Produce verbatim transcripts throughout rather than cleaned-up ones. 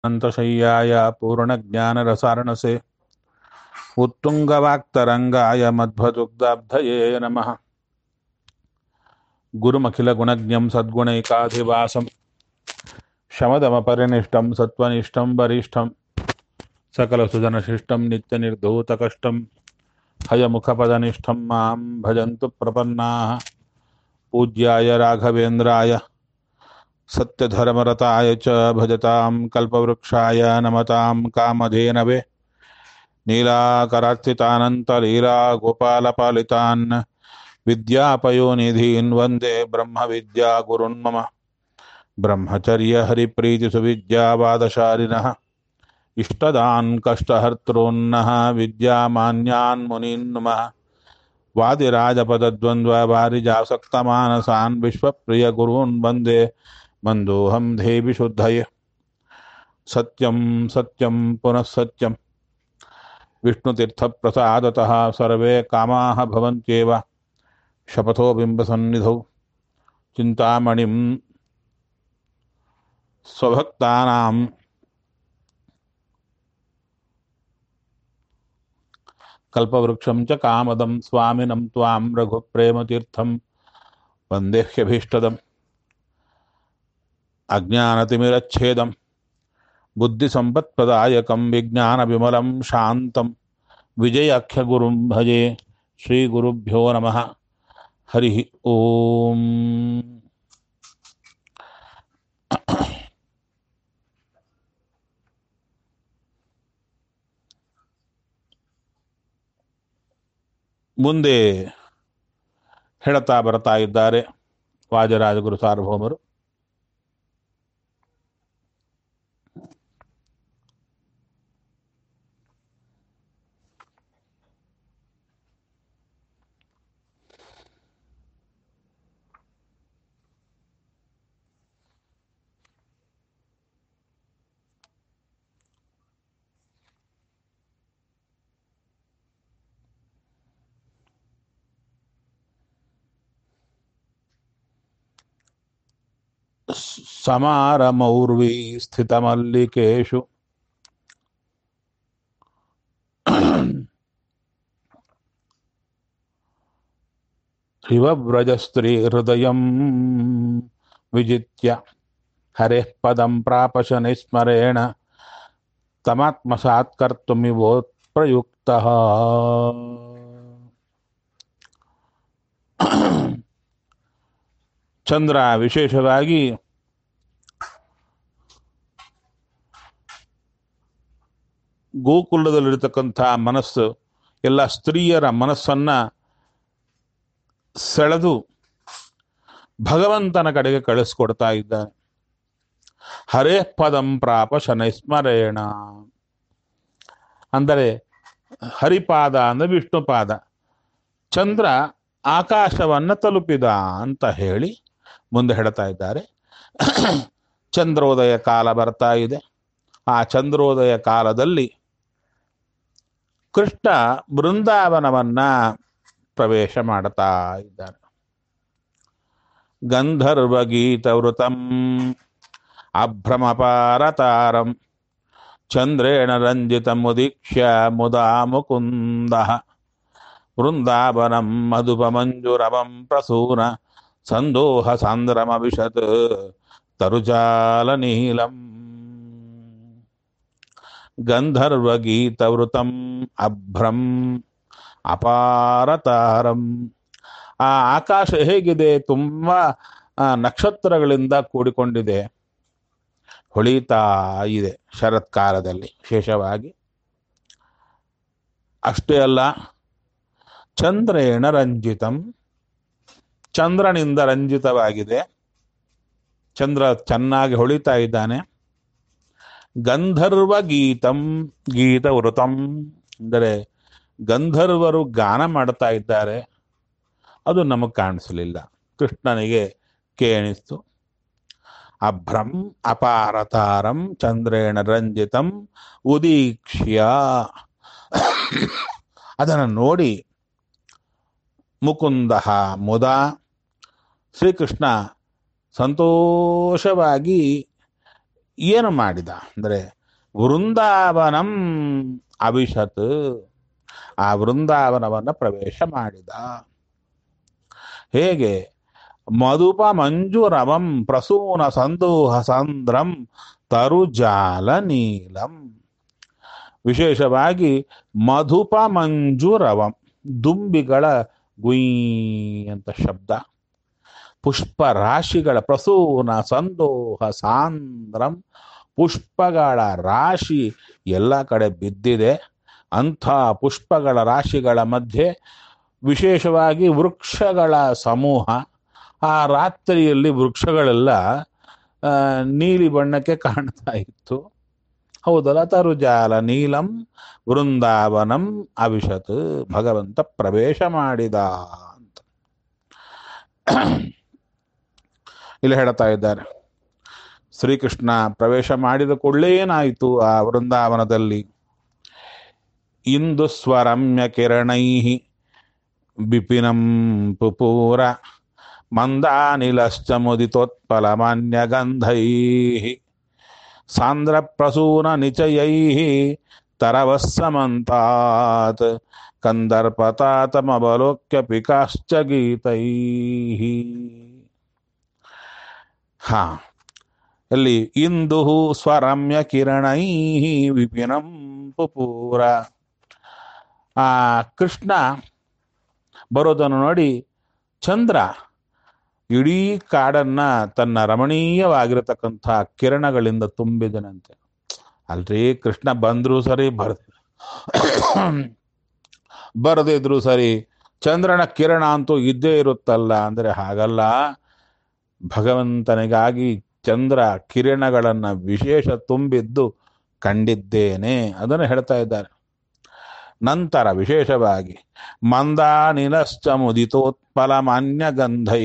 अनन्तशय्याय पूर्णज्ञानरसारणसे उत्तुङ्गवाक्तरङ्गाय मध्वदुग्धाब्धये नमः। गुरुमखिलगुणज्ञं सद्गुणैकाधिवासं शमदमपरिनिष्टं सत्त्वनिष्ठं वरिष्ठं सकलसुजनशिष्टं नित्यनिर्धूतकष्टं हयमुखपदनिष्ठं मां भजन्तु प्रपन्नाः। पूज्याय राघवेन्द्राय सत्यधर्मरताय च भजतां कल्पवृक्षाय नमतां कामधेनवे नीलाकरार्चितानन्तलीला गोपालपालितान् विद्यापयोनिधीन् वन्दे ब्रह्मविद्यागुरुन् मम। ब्रह्मचर्यहरिप्रीतिसुविद्यावादशालिनः इष्टदान् कष्टहर्तॄन्नः विद्यामान्यान् मुनीन् नुमः। वादिराजपदद्वन्द्ववारिजासक्तमानसान् विश्वप्रियगुरून् वन्दे मन्दोऽहं देवि शुद्धये। सत्यं सत्यं पुनः सत्यं विष्णुतीर्थप्रसादतः सर्वे कामाः भवन्त्येव। शपथो बिम्बसन्निधौ चिन्तामणिं स्वभक्तानां कल्पवृक्षं च कामदं स्वामिनं त्वां रघुप्रेमतीर्थं वन्देह्यभीष्टदम्। अज्ञानतिमिरच्छेदं बुद्धिसम्पत्प्रदायकं विज्ञानविमलं शान्तं विजयाख्यगुरुं भजे। श्रीगुरुभ्यो नमः। हरिः ओम्। ಮುಂದೆ ಹೇಳ್ತಾ ಬರ್ತಾ ಇದ್ದಾರೆ ವಾಜರಾಜಗುರು ಸಾರ್ವಭೌಮರು. समारमौर्वी स्थितमल्लिकेषु शिवव्रजस्त्रीहृदयं विजित्य हरेः पदं प्राप शनैस्मरेण तमात्मसात्कर्तुमिवोत्प्रयुक्तः। ಚಂದ್ರ ವಿಶೇಷವಾಗಿ ಗೋಕುಲದಲ್ಲಿರತಕ್ಕಂಥ ಮನಸ್ಸು ಎಲ್ಲ ಸ್ತ್ರೀಯರ ಮನಸ್ಸನ್ನ ಸೆಳೆದು ಭಗವಂತನ ಕಡೆಗೆ ಕಳಿಸ್ಕೊಡ್ತಾ ಇದ್ದಾನೆ. ಹರೇ ಪದಂ ಪ್ರಾಪ ಶನೈಸ್ಮರೇಣ ಅಂದರೆ ಹರಿಪಾದ ಅಂದ್ರೆ ವಿಷ್ಣುಪಾದ. ಚಂದ್ರ ಆಕಾಶವನ್ನ ತಲುಪಿದ ಅಂತ ಹೇಳಿ ಮುಂದೆ ಹೇಳ್ತಾ ಇದ್ದಾರೆ. ಚಂದ್ರೋದಯ ಕಾಲ ಬರ್ತಾ ಇದೆ. ಆ ಚಂದ್ರೋದಯ ಕಾಲದಲ್ಲಿ ಕೃಷ್ಣ ಬೃಂದಾವನವನ್ನ ಪ್ರವೇಶ ಮಾಡ್ತಾ ಇದ್ದಾನೆ. ಗಂಧರ್ವ ಗೀತವೃತಂ ಅಭ್ರಮಪಾರತಾರಂ ಚಂದ್ರೇಣ ರಂಜಿತ ಮುದೀಕ್ಷ್ಯ ಮುದಾ ಮುಕುಂದ ವೃಂದಾವನಂ ಮಧುಪಮಂಜುರವಂ ಪ್ರಸೂನ ಸಂದೋಹ ಸಾಂದ್ರಮವಿಶತ್ ತರುಜಾಲ ನೀಲಂ. ಗಂಧರ್ವ ಗೀತವೃತಂ ಅಭ್ರಂ ಅಪಾರತಾರಂ. ಆ ಆಕಾಶ ಹೇಗಿದೆ? ತುಂಬಾ ನಕ್ಷತ್ರಗಳಿಂದ ಕೂಡಿಕೊಂಡಿದೆ, ಹೊಳಿತಾ ಇದೆ ಶರತ್ಕಾಲದಲ್ಲಿ ವಿಶೇಷವಾಗಿ. ಅಷ್ಟೇ ಅಲ್ಲ, ಚಂದ್ರೇಣ ರಂಜಿತಂ, ಚಂದ್ರನಿಂದ ರಂಜಿತವಾಗಿದೆ. ಚಂದ್ರ ಚೆನ್ನಾಗಿ ಹೊಳಿತಾ ಇದ್ದಾನೆ. ಗಂಧರ್ವ ಗೀತಂ ಗೀತವೃತಂ ಅಂದರೆ ಗಂಧರ್ವರು ಗಾನ ಮಾಡ್ತಾ ಇದ್ದಾರೆ. ಅದು ನಮಗೆ ಕಾಣಿಸಲಿಲ್ಲ, ಕೃಷ್ಣನಿಗೆ ಕೇಳಿಸ್ತು. ಅಭ್ರಂ ಅಪಾರತಾರಂ ಚಂದ್ರೇಣ ರಂಜಿತಂ ಉದೀಕ್ಷ್ಯ, ಅದನ್ನು ನೋಡಿ ಮುಕುಂದ ಮುದ, ಶ್ರೀಕೃಷ್ಣ ಸಂತೋಷವಾಗಿ ಏನು ಮಾಡಿದ ಅಂದರೆ ವೃಂದಾವನಂ ಅವಿಶತ್, ಆ ವೃಂದಾವನವನ್ನು ಪ್ರವೇಶ ಮಾಡಿದ. ಹೇಗೆ? ಮಧುಪ ಮಂಜುರವಂ ಪ್ರಸೂನ ಸಂದೋಹ ಸಂದ್ರಂ ತರುಜಾಲ ನೀಲಂ. ವಿಶೇಷವಾಗಿ ಮಧುಪ ಮಂಜುರವಂ, ದುಂಬಿಗಳ ಗುಯ್ ಅಂತ ಶಬ್ದ, ಪುಷ್ಪ ರಾಶಿಗಳ ಪ್ರಸೂನ ಸಂದೋಹ ಸಾಂದ್ರಂ, ಪುಷ್ಪಗಳ ರಾಶಿ ಎಲ್ಲ ಕಡೆ ಬಿದ್ದಿದೆ. ಅಂಥ ಪುಷ್ಪಗಳ ರಾಶಿಗಳ ಮಧ್ಯೆ ವಿಶೇಷವಾಗಿ ವೃಕ್ಷಗಳ ಸಮೂಹ. ಆ ರಾತ್ರಿಯಲ್ಲಿ ವೃಕ್ಷಗಳೆಲ್ಲ ನೀಲಿ ಬಣ್ಣಕ್ಕೆ ಕಾಣ್ತಾ ಇತ್ತು. ಹೌದಲ್ಲ, ತರುಜಾಲ ನೀಲಂ ವೃಂದಾವನಂ ಅವಿಶತ್, ಭಗವಂತ ಪ್ರವೇಶ ಮಾಡಿದ ಅಂತ ಇಲ್ಲಿ ಹೇಳ್ತಾ ಇದ್ದಾರೆ. ಶ್ರೀಕೃಷ್ಣ ಪ್ರವೇಶ ಮಾಡಿದ ಕೂಡಲೇ ಏನಾಯಿತು ಆ ವೃಂದಾವನದಲ್ಲಿ? ಇಂದು ಸ್ವರಮ್ಯ ಕಿರಣೈ ಬಿಪಿನಂ ಪುಪೂರ ಮಂದಾನಿಲಶ್ಚ ಮುದಿತೋತ್ಪಲಮಾನ್ಯ ಗಂಧೈ ಸಾಂದ್ರ ಪ್ರಸೂನ ನಿಚಯೈ ತರವಸ್ಸಮಂತಾತ್ ಕಂದರ್ಪತಾತಮವಲೋಕ್ಯ ಪಿಕಾಶ್ಚ ಗೀತೈ. ಹಾ, ಅಲ್ಲಿ ಇಂದು ಸ್ವರಮ್ಯ ಕಿರಣೈ ವಿಪಿನಂ ಪುಪೂರ, ಆ ಕೃಷ್ಣ ಬರೋದನ್ನು ನೋಡಿ ಚಂದ್ರ ಇಡೀ ಕಾಡನ್ನ ತನ್ನ ರಮಣೀಯವಾಗಿರತಕ್ಕಂಥ ಕಿರಣಗಳಿಂದ ತುಂಬಿದನಂತೆ. ಅಲ್ರಿ, ಕೃಷ್ಣ ಬಂದ್ರು ಸರಿ, ಬರ್ದ ಬರದಿದ್ರು ಸರಿ, ಚಂದ್ರನ ಕಿರಣ ಅಂತೂ ಇದ್ದೇ ಇರುತ್ತಲ್ಲ ಅಂದರೆ ಹಾಗಲ್ಲ. ಭಗವಂತನಿಗಾಗಿ ಚಂದ್ರ ಕಿರಣಗಳನ್ನ ವಿಶೇಷ ತುಂಬಿದ್ದು ಕಂಡಿದ್ದೇನೆ, ಅದನ್ನು ಹೇಳ್ತಾ ಇದ್ದಾರೆ. ನಂತರ ವಿಶೇಷವಾಗಿ ಮಂದಾನಿಲಶ್ಚ ಮುದಿತೋತ್ಪಲ ಮಾನ್ಯ ಗಂಧೈ,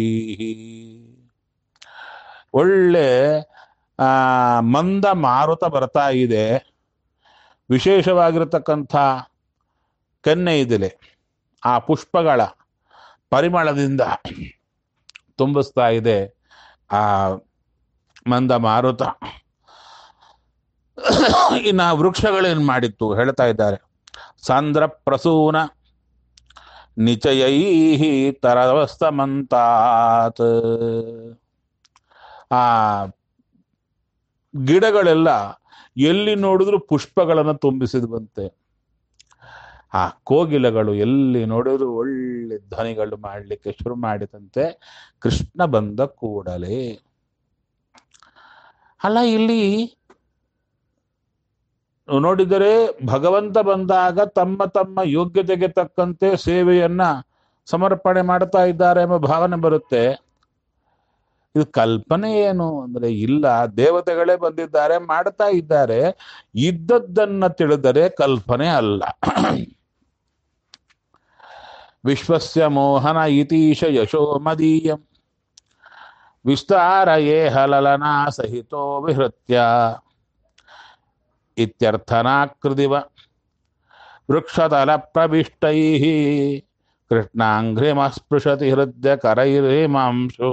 ಒಳ್ಳೆ ಆ ಮಂದ ಮಾರುತ ಬರ್ತಾ ಇದೆ, ವಿಶೇಷವಾಗಿರತಕ್ಕಂಥ ಕೆನ್ನೆ ಇದಿಲೆ ಆ ಪುಷ್ಪಗಳ ಪರಿಮಳದಿಂದ ತುಂಬಿಸ್ತಾ ಇದೆ ಆ ಮಂದ ಮಾರುತ. ಇನ್ನು ವೃಕ್ಷಗಳೇನ್ ಮಾಡಿತ್ತು ಹೇಳ್ತಾ ಇದ್ದಾರೆ. ಸಾಂದ್ರ ಪ್ರಸೂನ ನಿಚಯೈ ತರವಸ್ತಮಂತಾತ್, ಆ ಗಿಡಗಳೆಲ್ಲ ಎಲ್ಲಿ ನೋಡಿದ್ರು ಪುಷ್ಪಗಳನ್ನು ತುಂಬಿಸಿದ್ವಂತೆ. ಆ ಕೋಗಿಲಗಳು ಎಲ್ಲಿ ನೋಡಿದ್ರು ಒಳ್ಳೆ ಧ್ವನಿಗಳು ಮಾಡಲಿಕ್ಕೆ ಶುರು ಮಾಡಿದಂತೆ ಕೃಷ್ಣ ಬಂದ ಕೂಡಲೇ. ಅಲ್ಲ, ಇಲ್ಲಿ ನೋಡಿದರೆ ಭಗವಂತ ಬಂದಾಗ ತಮ್ಮ ತಮ್ಮ ಯೋಗ್ಯತೆಗೆ ತಕ್ಕಂತೆ ಸೇವೆಯನ್ನ ಸಮರ್ಪಣೆ ಮಾಡ್ತಾ ಇದ್ದಾರೆ ಎಂಬ ಭಾವನೆ ಬರುತ್ತೆ. ಇದು ಕಲ್ಪನೆ ಏನು ಅಂದ್ರೆ, ಇಲ್ಲ, ದೇವತೆಗಳೇ ಬಂದಿದ್ದಾರೆ, ಮಾಡ್ತಾ ಇದ್ದಾರೆ. ಇದ್ದದ್ದನ್ನ ತಿಳಿದರೆ ಕಲ್ಪನೆ ಅಲ್ಲ. ವಿಶ್ವಸ್ಯ ಮೋಹನ ಇತೀಶ ಯಶೋ ಮದೀಯಂ ವಿಸ್ತಾರಯೇ ಹಲಲನಾ ಸಹಿತೋ ವಿಹೃತ್ಯ ಇತ್ಯರ್ಥನಾಕೃದಿವ ವೃಕ್ಷತಲ ಪ್ರವಿಷ್ಟೈ ಕೃಷ್ಣಾಂಘ್ರಿಮ ಸ್ಪೃಶತಿ ಹೃದಯ ಕರೈರೇಮಾಂಶು.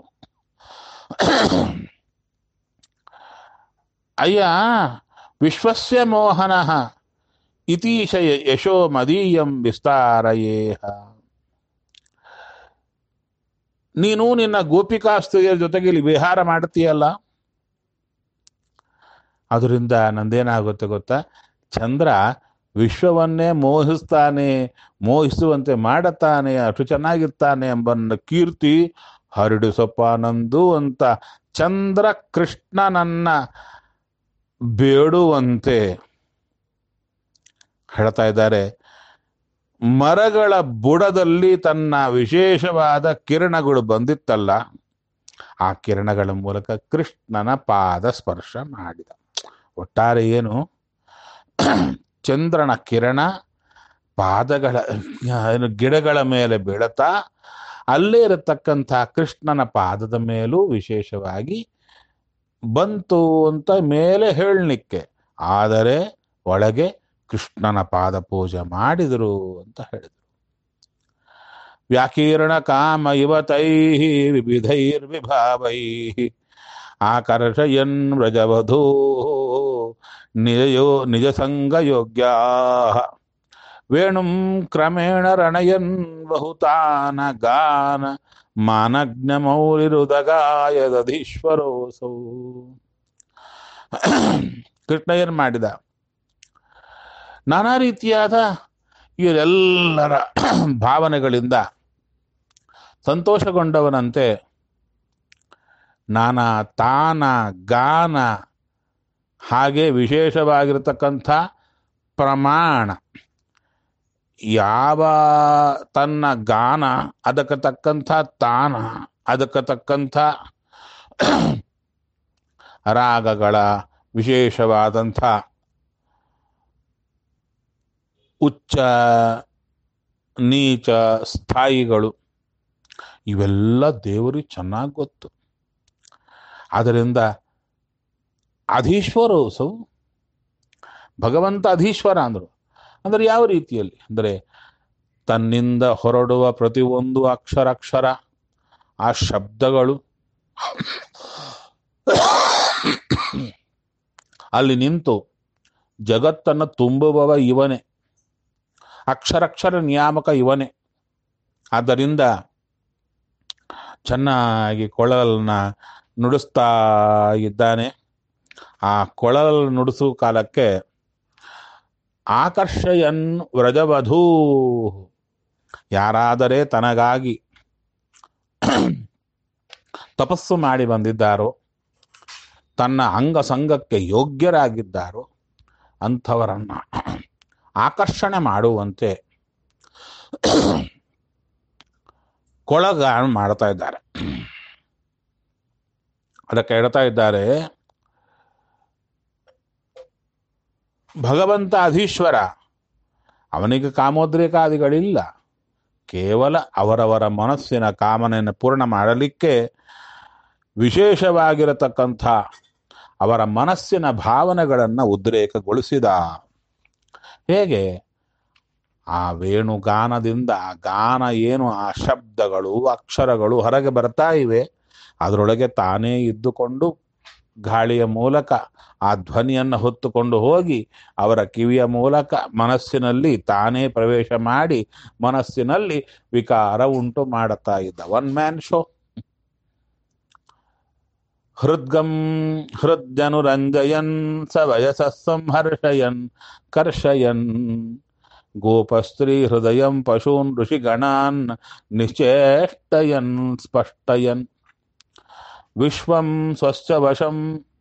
ಅಯ್ಯ, ವಿಶ್ವಸ್ಯ ಮೋಹನಃ ಇತೀಶ ಯಶೋ ಮದೀಯಂ ವಿಸ್ತಾರಯೇಹ. ನೀನು ನಿನ್ನ ಗೋಪಿಕಾಸ್ತ್ರೀಯರ ಜೊತೆಗೆ ಇಲ್ಲಿ ವಿಹಾರ ಮಾಡ್ತೀಯಲ್ಲ, ಅದರಿಂದ ನಂದೇನಾಗುತ್ತೆ ಗೊತ್ತಾ? ಚಂದ್ರ ವಿಶ್ವವನ್ನೇ ಮೋಹಿಸ್ತಾನೆ, ಮೋಹಿಸುವಂತೆ ಮಾಡುತ್ತಾನೆ, ಅಷ್ಟು ಚೆನ್ನಾಗಿರ್ತಾನೆ ಎಂಬ ಕೀರ್ತಿ ಹರಡಿಸಪ್ಪ ನಂದು ಅಂತ ಚಂದ್ರ ಕೃಷ್ಣನನ್ನ ಬೇಡುವಂತೆ ಹೇಳ್ತಾ ಇದ್ದಾರೆ. ಮರಗಳ ಬುಡದಲ್ಲಿ ತನ್ನ ವಿಶೇಷವಾದ ಕಿರಣಗಳು ಬಂದಿತ್ತಲ್ಲ, ಆ ಕಿರಣಗಳ ಮೂಲಕ ಕೃಷ್ಣನ ಪಾದ ಸ್ಪರ್ಶ ಮಾಡಿದ. ಒಟ್ಟಾರೆ ಏನು, ಚಂದ್ರನ ಕಿರಣ ಪಾದಗಳ ಗಿಡಗಳ ಮೇಲೆ ಬೀಳತಾ ಅಲ್ಲೇ ಇರತಕ್ಕಂಥ ಕೃಷ್ಣನ ಪಾದದ ಮೇಲೂ ವಿಶೇಷವಾಗಿ ಬಂತು ಅಂತ ಮೇಲೆ ಹೇಳಲಿಕ್ಕೆ, ಆದರೆ ಒಳಗೆ ಕೃಷ್ಣನ ಪಾದ ಪೂಜೆ ಮಾಡಿದರು ಅಂತ ಹೇಳಿದರು. ವ್ಯಾಕೀರ್ಣ ಕಾಮ ಯುವತೈ ವಿವಿಧೈರ್ವಿಭಾವೈ ಆಕರ್ಷಯನ್ ವ್ರಜವಧೂ ನಿಜಯೋ ನಿಜ ಸಂಗ ಯೋಗ್ಯ ವೇಣುಂ ಕ್ರಮೇಣ ರಣಯನ್ ಬಹುತಾನ ಗಾನ ಮಾನಜ್ಞ ಮೌಲಿರುದಗಾಯದಧೀಶ್ವರೋಸೌ. ಕೃಷ್ಣ ಏನ್ ಮಾಡಿದ? ನಾನಾ ರೀತಿಯಾದ ಇವರೆಲ್ಲರ ಭಾವನೆಗಳಿಂದ ಸಂತೋಷಗೊಂಡವನಂತೆ ನಾನಾ ತಾನ ಗಾನ ಹಾಗೆ ವಿಶೇಷವಾಗಿರತಕ್ಕಂಥ ಪ್ರಮಾಣ, ಯಾವ ತನ್ನ ಗಾನ ಅದಕ್ಕೆ ತಕ್ಕಂಥ ತಾನ ಅದಕ್ಕೆ ತಕ್ಕಂಥ ರಾಗಗಳ ವಿಶೇಷವಾದಂಥ ಉಚ್ಚ ನೀಚ ಸ್ಥಾಯಿಗಳು ಇವೆಲ್ಲ ದೇವರಿಗೆ ಚೆನ್ನಾಗಿ ಗೊತ್ತು. ಆದ್ದರಿಂದ ಅಧೀಶ್ವರೋಸವು ಭಗವಂತ ಅಧೀಶ್ವರ ಅಂದರು. ಅಂದರೆ ಯಾವ ರೀತಿಯಲ್ಲಿ ಅಂದರೆ ತನ್ನಿಂದ ಹೊರಡುವ ಪ್ರತಿಯೊಂದು ಅಕ್ಷರಾಕ್ಷರ ಆ ಶಬ್ದಗಳು ಅಲ್ಲಿ ನಿಂತು ಜಗತ್ತನ್ನು ತುಂಬುವವ ಇವನೇ, ಅಕ್ಷರಕ್ಷರ ನಿಯಾಮಕ ಇವನೇ. ಆದ್ದರಿಂದ ಚೆನ್ನಾಗಿ ಕೊಳಲನ್ನ ನುಡಿಸ್ತಾ ಇದ್ದಾನೆ. ಆ ಕೊಳಲ್ ನುಡಿಸುವ ಕಾಲಕ್ಕೆ ಆಕರ್ಷಯನ್ ವ್ರಜವಧೂ, ಯಾರಾದರೆ ತನಗಾಗಿ ತಪಸ್ಸು ಮಾಡಿ ಬಂದಿದ್ದಾರೋ, ತನ್ನ ಅಂಗಸಂಗಕ್ಕೆ ಯೋಗ್ಯರಾಗಿದ್ದಾರೋ ಅಂಥವರನ್ನ ಆಕರ್ಷಣೆ ಮಾಡುವಂತೆ ಕೊಳಗಾಣ ಮಾಡ್ತಾ ಇದ್ದಾರೆ. ಅದಕ್ಕೆ ಹೇಳ್ತಾ ಇದ್ದಾರೆ, ಭಗವಂತ ಅಧೀಶ್ವರ, ಅವನಿಗೆ ಕಾಮೋದ್ರೇಕಾದಿಗಳಿಲ್ಲ. ಕೇವಲ ಅವರವರ ಮನಸ್ಸಿನ ಕಾಮನೆಯನ್ನು ಪೂರ್ಣ ಮಾಡಲಿಕ್ಕೆ ವಿಶೇಷವಾಗಿರತಕ್ಕಂಥ ಅವರ ಮನಸ್ಸಿನ ಭಾವನೆಗಳನ್ನು ಉದ್ರೇಕಗೊಳಿಸಿದ. ಹೇಗೆ? ಆ ವೇಣುಗಾನದಿಂದ ಆ ಗಾನ ಏನು, ಆ ಶಬ್ದಗಳು ಅಕ್ಷರಗಳು ಹೊರಗೆ ಬರ್ತಾ ಇವೆ, ಅದರೊಳಗೆ ತಾನೇ ಇದ್ದುಕೊಂಡು ಗಾಳಿಯ ಮೂಲಕ ಆ ಧ್ವನಿಯನ್ನು ಹೊತ್ತುಕೊಂಡು ಹೋಗಿ ಅವರ ಕಿವಿಯ ಮೂಲಕ ಮನಸ್ಸಿನಲ್ಲಿ ತಾನೇ ಪ್ರವೇಶ ಮಾಡಿ ಮನಸ್ಸಿನಲ್ಲಿ ವಿಕಾರ ಉಂಟು ಮಾಡುತ್ತಾ ಇದ್ದ. One man show. ಹೃದ್ಗಂ ಹೃದನುರಂಜಯನ್ ಸ ವಯಸ ಸಂಹರ್ಷಯನ್ ಕರ್ಷಯನ್ ಗೋಪಸ್ತ್ರೀ ಹೃದಯಂ ಪಶೂನ್ ಋಷಿಗಣಾನ್ ನಿಶ್ಚೇಷ್ಟಯನ್ ಸ್ಪಷ್ಟಯನ್ ವಿಶ್ವಂ ಸ್ವಶ್ಚ ವಶಂ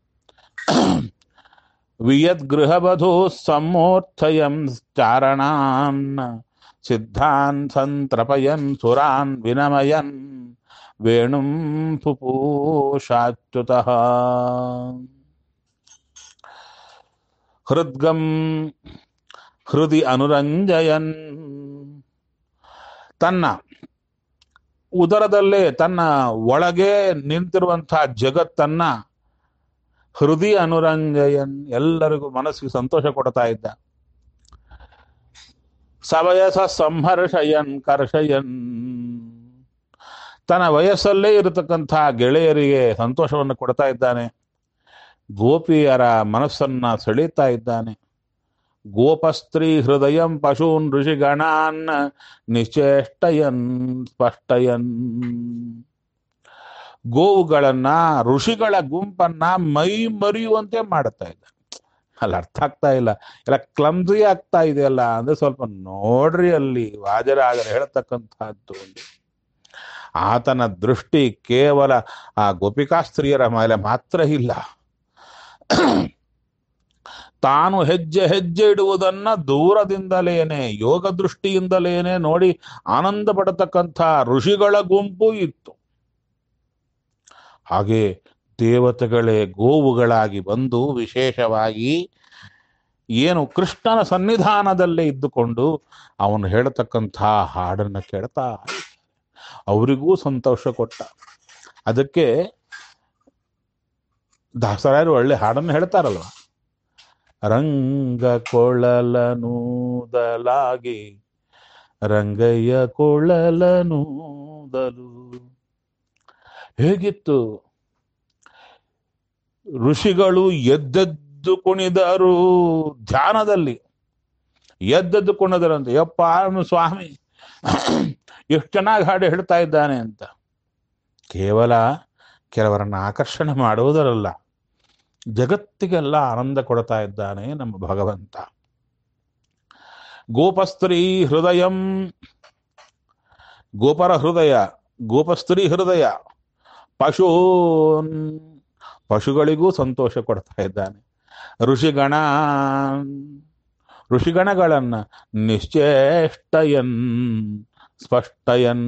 ವಿಯದ್ಗೃಹವಧೂ ಸಮೂರ್ಥಯಂ ಚಾರಣಾನ್ ಸಿದ್ಧಾನ್ ಸಂತ್ರಪಯನ್ ಸುರಾನ್ ವಿನಮಯನ್ ವೇಣುಂ ಪುಪೂಷಾಚ್ಯುತಃ. ಹೃದ್ಗಂ ಹೃದಯ ಅನುರಂಜಯನ್, ತನ್ನ ಉದರದಲ್ಲೇ ತನ್ನ ಒಳಗೆ ನಿಂತಿರುವಂತಹ ಜಗತ್ತನ್ನ ಹೃದಯ ಅನುರಂಜಯನ್, ಎಲ್ಲರಿಗೂ ಮನಸ್ಸಿಗೆ ಸಂತೋಷ ಕೊಡ್ತಾ ಇದ್ದ. ಸವಯಸ ಸಂಹರ್ಷಯನ್ ಕರ್ಷಯನ್, ತನ್ನ ವಯಸ್ಸಲ್ಲೇ ಇರತಕ್ಕಂತಹ ಗೆಳೆಯರಿಗೆ ಸಂತೋಷವನ್ನು ಕೊಡ್ತಾ ಇದ್ದಾನೆ. ಗೋಪಿಯರ ಮನಸ್ಸನ್ನ ಸೆಳೀತಾ ಇದ್ದಾನೆ. ಗೋಪಸ್ತ್ರೀ ಹೃದಯಂ ಪಶೂನ್ ಋಷಿಗಣಾನ್ ನಿಶ್ಚೇಷ್ಟಯನ್ ಸ್ಪಷ್ಟಯನ್, ಗೋವುಗಳನ್ನ ಋಷಿಗಳ ಗುಂಪನ್ನ ಮೈ ಮರೆಯುವಂತೆ ಮಾಡುತ್ತಾ ಇದ್ದ. ಅಲ್ಲಿ ಅರ್ಥ ಆಗ್ತಾ ಇಲ್ಲ, ಎಲ್ಲ ಕ್ಲಮ್ಸಿ ಆಗ್ತಾ ಇದೆಯಲ್ಲ ಅಂದ್ರೆ ಸ್ವಲ್ಪ ನೋಡ್ರಿ. ಅಲ್ಲಿ ವಾಜರಾಜರು ಹೇಳ್ತಕ್ಕಂಥದ್ದು ಆತನ ದೃಷ್ಟಿ ಕೇವಲ ಆ ಗೋಪಿಕಾಸ್ತ್ರೀಯರ ಮೇಲೆ ಮಾತ್ರ ಇಲ್ಲ. ತಾನು ಹೆಜ್ಜೆ ಹೆಜ್ಜೆ ಇಡುವುದನ್ನ ದೂರದಿಂದಲೇನೆ ಯೋಗ ದೃಷ್ಟಿಯಿಂದಲೇನೆ ನೋಡಿ ಆನಂದ ಪಡತಕ್ಕಂಥ ಋಷಿಗಳ ಗುಂಪು ಇತ್ತು. ಹಾಗೆ ದೇವತೆಗಳೇ ಗೋವುಗಳಾಗಿ ಬಂದು ವಿಶೇಷವಾಗಿ ಏನು ಕೃಷ್ಣನ ಸನ್ನಿಧಾನದಲ್ಲೇ ಇದ್ದುಕೊಂಡು ಅವನು ಹೇಳತಕ್ಕಂಥ ಹಾಡನ್ನು ಕೇಳ್ತಾ ಅವರಿಗೂ ಸಂತೋಷ ಕೊಟ್ಟ. ಅದಕ್ಕೆ ದಾಸರಾಯರು ಒಳ್ಳೆ ಹಾಡನ್ನು ಹೇಳ್ತಾರಲ್ವ, ರಂಗ ಕೊಳಲನೂದಲಾಗಿ ರಂಗಯ್ಯ ಕೊಳಲನೂದಲು. ಹೇಗಿತ್ತು ಋಷಿಗಳು ಎದ್ದೆದ್ದು ಕುಣಿದರು ಧ್ಯಾನದಲ್ಲಿ. ಎದ್ದೆದ್ದು ಕುಣಿದರಂತ, ಯಪ್ಪ ಅವನು ಸ್ವಾಮಿ ಎಷ್ಟು ಚೆನ್ನಾಗಿ ಹಾಡು ಹೇಳ್ತಾ ಇದ್ದಾನೆ ಅಂತ. ಕೇವಲ ಕೆಲವರನ್ನು ಆಕರ್ಷಣೆ ಮಾಡುವುದರಲ್ಲ, ಜಗತ್ತಿಗೆಲ್ಲ ಆನಂದ ಕೊಡ್ತಾ ಇದ್ದಾನೆ ನಮ್ಮ ಭಗವಂತ. ಗೋಪಸ್ತ್ರೀ ಹೃದಯಂ, ಗೋಪರ ಹೃದಯ, ಗೋಪಸ್ತ್ರೀ ಹೃದಯ, ಪಶೂನ್, ಪಶುಗಳಿಗೂ ಸಂತೋಷ ಕೊಡ್ತಾ ಇದ್ದಾನೆ. ಋಷಿಗಣ, ಋಷಿಗಣಗಳನ್ನ ನಿಶ್ಚೇಷ್ಟಯನ್ ಸ್ಪಷ್ಟಯನ್,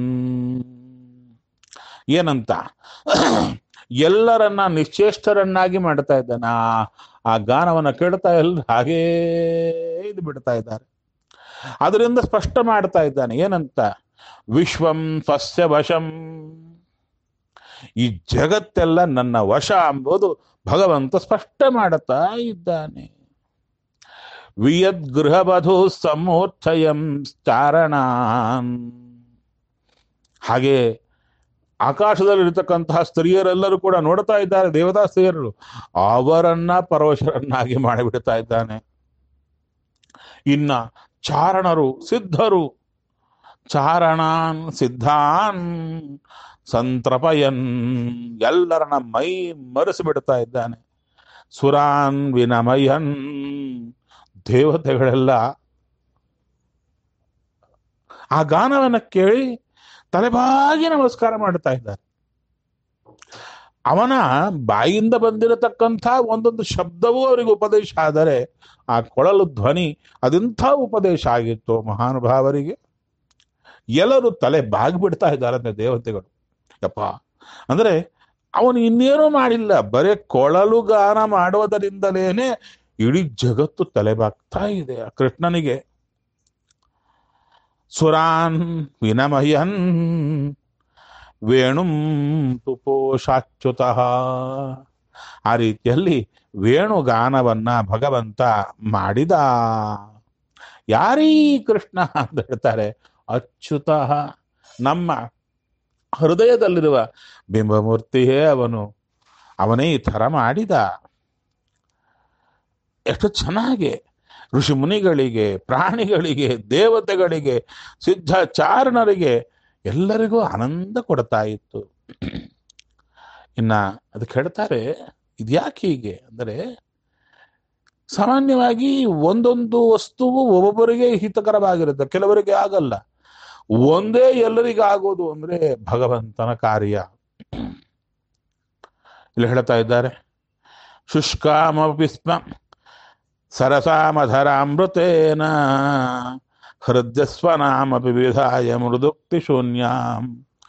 ಏನಂತ ಎಲ್ಲರನ್ನ ನಿಶ್ಚೇಷ್ಟರನ್ನಾಗಿ ಮಾಡ್ತಾ ಇದ್ದಾನೆ. ಆ ಆ ಗಾನವನ್ನ ಕೇಳ್ತಾ ಎಲ್ಲ ಹಾಗೇ ಇದು ಬಿಡ್ತಾ ಇದ್ದಾರೆ. ಅದರಿಂದ ಸ್ಪಷ್ಟ ಮಾಡ್ತಾ ಇದ್ದಾನೆ ಏನಂತ, ವಿಶ್ವಂ ಸ್ವಸ್ಯ ವಶಂ, ಈ ಜಗತ್ತೆಲ್ಲ ನನ್ನ ವಶ ಎಂಬುದು ಭಗವಂತ ಸ್ಪಷ್ಟ ಮಾಡುತ್ತಾ ಇದ್ದಾನೆ. ವಿಯದ್ ಗೃಹವಧು ಸಮೂರ್ಛಯಂ ಚಾರಣಾನ್, ಹಾಗೆ ಆಕಾಶದಲ್ಲಿರ್ತಕ್ಕಂತಹ ಸ್ತ್ರೀಯರೆಲ್ಲರೂ ಕೂಡ ನೋಡ್ತಾ ಇದ್ದಾರೆ, ದೇವತಾ ಸ್ತ್ರೀಯರು, ಅವರನ್ನ ಪರವಶರನ್ನಾಗಿ ಮಾಡಿಬಿಡ್ತಾ ಇದ್ದಾನೆ. ಇನ್ನ ಚಾರಣರು, ಸಿದ್ಧರು, ಚಾರಣಾನ್ ಸಿದ್ಧಾನ್ ಸಂತ್ರಪಯನ್, ಎಲ್ಲರನ್ನ ಮೈ ಮರೆಸಿಬಿಡ್ತಾ ಇದ್ದಾನೆ. ಸುರಾನ್ ವಿನಮಯನ್, ದೇವತೆಗಳೆಲ್ಲ ಆ ಗಾನವನ್ನು ಕೇಳಿ ತಲೆಬಾಗಿ ನಮಸ್ಕಾರ ಮಾಡ್ತಾ ಇದ್ದಾರೆ. ಅವನ ಬಾಯಿಂದ ಬಂದಿರತಕ್ಕಂಥ ಒಂದೊಂದು ಶಬ್ದವೂ ಅವರಿಗೆ ಉಪದೇಶ ಆದರೆ ಆ ಕೊಳಲು ಧ್ವನಿ ಅದೆಂಥ ಉಪದೇಶ ಆಗಿತ್ತು ಮಹಾನುಭಾವರಿಗೆ. ಎಲ್ಲರೂ ತಲೆ ಬಾಗಿಬಿಡ್ತಾ ಇದ್ದಾರಂತೆ ದೇವತೆಗಳು. ಯಪ್ಪ ಅಂದ್ರೆ ಅವನು ಇನ್ನೇನೂ ಮಾಡಿಲ್ಲ, ಬರೇ ಕೊಳಲು ಗಾನ ಮಾಡುವುದರಿಂದಲೇನೆ ಇಡೀ ಜಗತ್ತು ತಲೆಬಾಗ್ತಾ ಇದೆ ಆ ಕೃಷ್ಣನಿಗೆ. ಸುರಾನ್ ವಿನಮಯನ್ ವೇಣುಂ ತುಪೋಷಾಚ್ಯುತಃ, ಆ ರೀತಿಯಲ್ಲಿ ವೇಣುಗಾನವನ್ನ ಭಗವಂತ ಮಾಡಿದ. ಯಾರೀ ಕೃಷ್ಣ ಅಂತ ಹೇಳ್ತಾರೆ, ಅಚ್ಯುತಃ, ನಮ್ಮ ಹೃದಯದಲ್ಲಿರುವ ಬಿಂಬಮೂರ್ತಿಯೇ ಅವನು, ಅವನೇ ಈ ಥರ ಮಾಡಿದ. ಎಷ್ಟು ಚೆನ್ನಾಗಿ ಋಷಿ ಮುನಿಗಳಿಗೆ, ಪ್ರಾಣಿಗಳಿಗೆ, ದೇವತೆಗಳಿಗೆ, ಸಿದ್ಧಾಚಾರಣರಿಗೆ ಎಲ್ಲರಿಗೂ ಆನಂದ ಕೊಡ್ತಾ ಇತ್ತು. ಇನ್ನ ಅದಕ್ಕೆ ಹೇಳ್ತಾರೆ, ಇದ್ಯಾಕೆ ಹೀಗೆ ಅಂದರೆ, ಸಾಮಾನ್ಯವಾಗಿ ಒಂದೊಂದು ವಸ್ತುವು ಒಬ್ಬೊಬ್ಬರಿಗೆ ಹಿತಕರವಾಗಿರುತ್ತೆ, ಕೆಲವರಿಗೆ ಆಗಲ್ಲ. ಒಂದೇ ಎಲ್ಲರಿಗೂ ಆಗೋದು ಅಂದ್ರೆ ಭಗವಂತನ ಕಾರ್ಯ. ಇಲ್ಲಿ ಹೇಳ್ತಾ ಇದ್ದಾರೆ, ಶುಷ್ಕಾಮಪಿ ಸ್ಮ ಸರಸಾಮಧರಾಮೃತೇನ ಹೃದಯಸ್ವನಾಮಪಿ ವಿಧಾಯ ಮೃದುಕ್ತಿ ಶೂನ್ಯಾಂ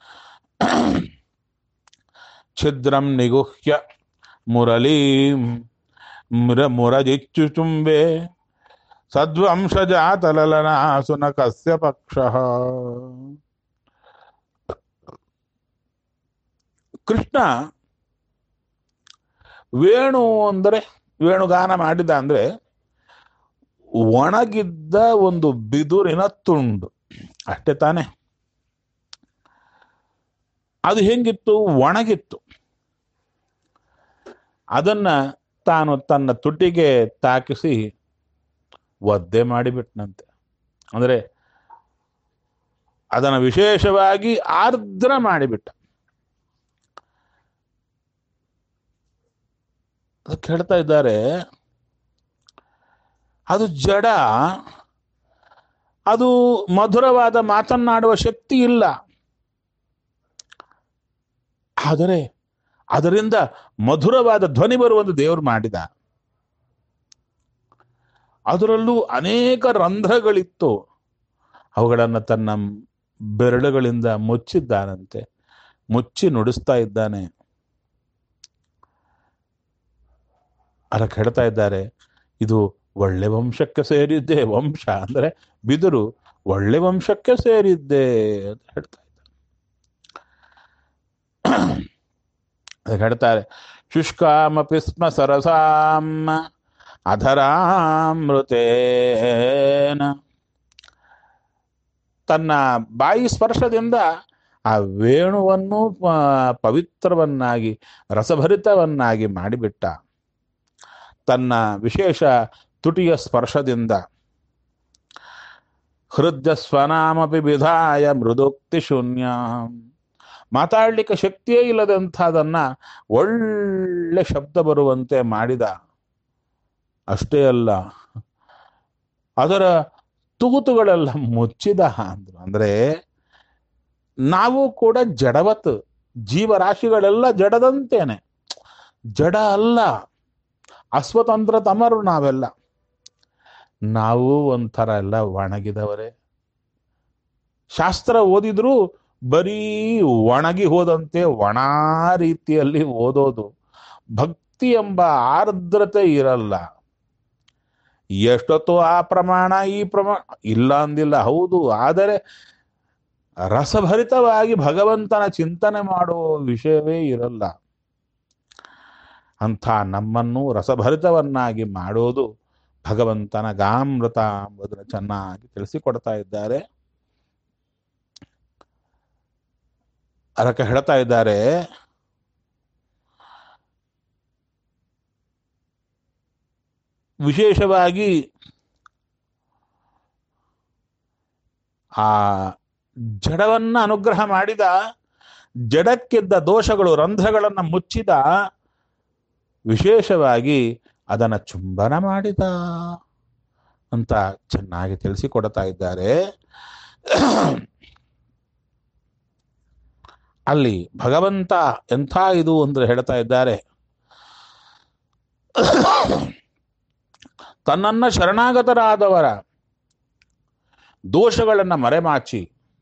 ಛಿದ್ರಂ ನಿಗುಹ್ಯ ಮುರಳೀಂ ಮುರ ಮುರಜಿಚ್ಚುಚುಂಬೆ ಸದ್ವಂಶಜಾತಲಲನಾ ಸುನಕಸ್ಯ ಪಕ್ಷಃ. ಕೃಷ್ಣ ವೇಣು ಅಂದರೆ, ವೇಣುಗಾನ ಮಾಡಿದ ಅಂದ್ರೆ ಒಣಗಿದ್ದ ಒಂದು ಬಿದುರಿನ ತುಂಡು ಅಷ್ಟೇ ತಾನೆ. ಅದು ಹೆಂಗಿತ್ತು, ಒಣಗಿತ್ತು. ಅದನ್ನ ತಾನು ತನ್ನ ತುಟಿಗೆ ತಾಕಿಸಿ ಒದ್ದೆ ಮಾಡಿಬಿಟ್ನಂತೆ. ಅಂದ್ರೆ ಅದನ್ನು ವಿಶೇಷವಾಗಿ ಆರ್ದ್ರ ಮಾಡಿಬಿಟ್ಟ. ಅದಕ್ಕೆ ಹೇಳ್ತಾ ಇದ್ದಾರೆ, ಅದು ಜಡ, ಅದು ಮಧುರವಾದ ಮಾತನ್ನಾಡುವ ಶಕ್ತಿ ಇಲ್ಲ. ಆದರೆ ಅದರಿಂದ ಮಧುರವಾದ ಧ್ವನಿ ಬರುವಂತೆ ದೇವರು ಮಾಡಿದ. ಅದರಲ್ಲೂ ಅನೇಕ ರಂಧ್ರಗಳಿತ್ತು, ಅವುಗಳನ್ನು ತನ್ನ ಬೆರಳುಗಳಿಂದ ಮುಚ್ಚಿದ್ದಾನಂತೆ, ಮುಚ್ಚಿ ನುಡಿಸ್ತಾ ಇದ್ದಾನೆ. ಅದಕ್ಕೆ ಹೇಳ್ತಾ ಇದ್ದಾರೆ, ಇದು ಒಳ್ಳೆ ವಂಶಕ್ಕೆ ಸೇರಿದ್ದೆ. ವಂಶ ಅಂದ್ರೆ ಬಿದುರು, ಒಳ್ಳೆ ವಂಶಕ್ಕೆ ಸೇರಿದ್ದೆ ಅಂತ ಹೇಳ್ತಾ ಇದ್ದಾರೆ. ಅದಕ್ಕೆ ಹೇಳ್ತಾರೆ, ಶುಷ್ಕಾಮಪಿ ಸ್ಮ ಸರಸಾಂ ಅಧರಾಮೃತೇನ, ತನ್ನ ಬಾಯಿ ಸ್ಪರ್ಶದಿಂದ ಆ ವೇಣುವನ್ನು ಪವಿತ್ರವನ್ನಾಗಿ ರಸಭರಿತವನ್ನಾಗಿ ಮಾಡಿಬಿಟ್ಟ. ತನ್ನ ವಿಶೇಷ ತುಟಿಯ ಸ್ಪರ್ಶದಿಂದ ಹೃದಯ ಸ್ವನಾಮಪಿ ವಿಧಾಯ ಮೃದೋಕ್ತಿ ಶೂನ್ಯ, ಮಾತಾಡ್ಲಿಕ್ಕೆ ಶಕ್ತಿಯೇ ಇಲ್ಲದಂಥದನ್ನ ಒಳ್ಳೆ ಶಬ್ದ ಬರುವಂತೆ ಮಾಡಿದ. ಅಷ್ಟೇ ಅಲ್ಲ, ಅದರ ತೂತುಗಳೆಲ್ಲ ಮುಚ್ಚಿದ ಅಂದ್ರು. ಅಂದ್ರೆ ನಾವು ಕೂಡ ಜಡವತ್, ಜೀವರಾಶಿಗಳೆಲ್ಲ ಜಡದಂತೇನೆ, ಜಡ ಅಲ್ಲ, ಅಸ್ವತಂತ್ರ ತಮರು ನಾವೆಲ್ಲ. ನಾವು ಒಂಥರ ಎಲ್ಲ ಒಣಗಿದವರೇ. ಶಾಸ್ತ್ರ ಓದಿದ್ರು ಬರೀ ಒಣಗಿ ಹೋದಂತೆ ಒಣ ರೀತಿಯಲ್ಲಿ ಓದೋದು. ಭಕ್ತಿ ಎಂಬ ಆರ್ದ್ರತೆ ಇರಲ್ಲ. ಎಷ್ಟೊತ್ತು ಆ ಪ್ರಮಾಣ ಈ ಪ್ರಮಾಣ ಇಲ್ಲ ಅಂದಿಲ್ಲ, ಹೌದು. ಆದರೆ ರಸಭರಿತವಾಗಿ ಭಗವಂತನ ಚಿಂತನೆ ಮಾಡುವ ವಿಷಯವೇ ಇರಲ್ಲ. ಅಂಥ ನಮ್ಮನ್ನು ರಸಭರಿತವನ್ನಾಗಿ ಮಾಡೋದು ಭಗವಂತನ ಗಾಮೃತ ಎಂಬುದನ್ನು ಚೆನ್ನಾಗಿ ತಿಳಿಸಿಕೊಡ್ತಾ ಇದ್ದಾರೆ. ಅದಕ್ಕೆ ಹೇಳ್ತಾ ಇದ್ದಾರೆ, ವಿಶೇಷವಾಗಿ ಆ ಜಡವನ್ನ ಅನುಗ್ರಹ ಮಾಡಿದ, ಜಡಕ್ಕಿದ್ದ ದೋಷಗಳು ರಂಧ್ರಗಳನ್ನು ಮುಚ್ಚಿದ, ವಿಶೇಷವಾಗಿ ಅದನ್ನು ಚುಂಬನ ಮಾಡಿದ ಅಂತ ಚೆನ್ನಾಗಿ ತಿಳಿಸಿಕೊಡ್ತಾ ಇದ್ದಾರೆ. ಅಲ್ಲಿ ಭಗವಂತ ಎಂಥ ಇದು ಅಂದ್ರೆ ಹೇಳ್ತಾ ಇದ್ದಾರೆ, ತನ್ನನ್ನ ಶರಣಾಗತರಾದವರ ದೋಷಗಳನ್ನು ಮರೆಮಾಚಿ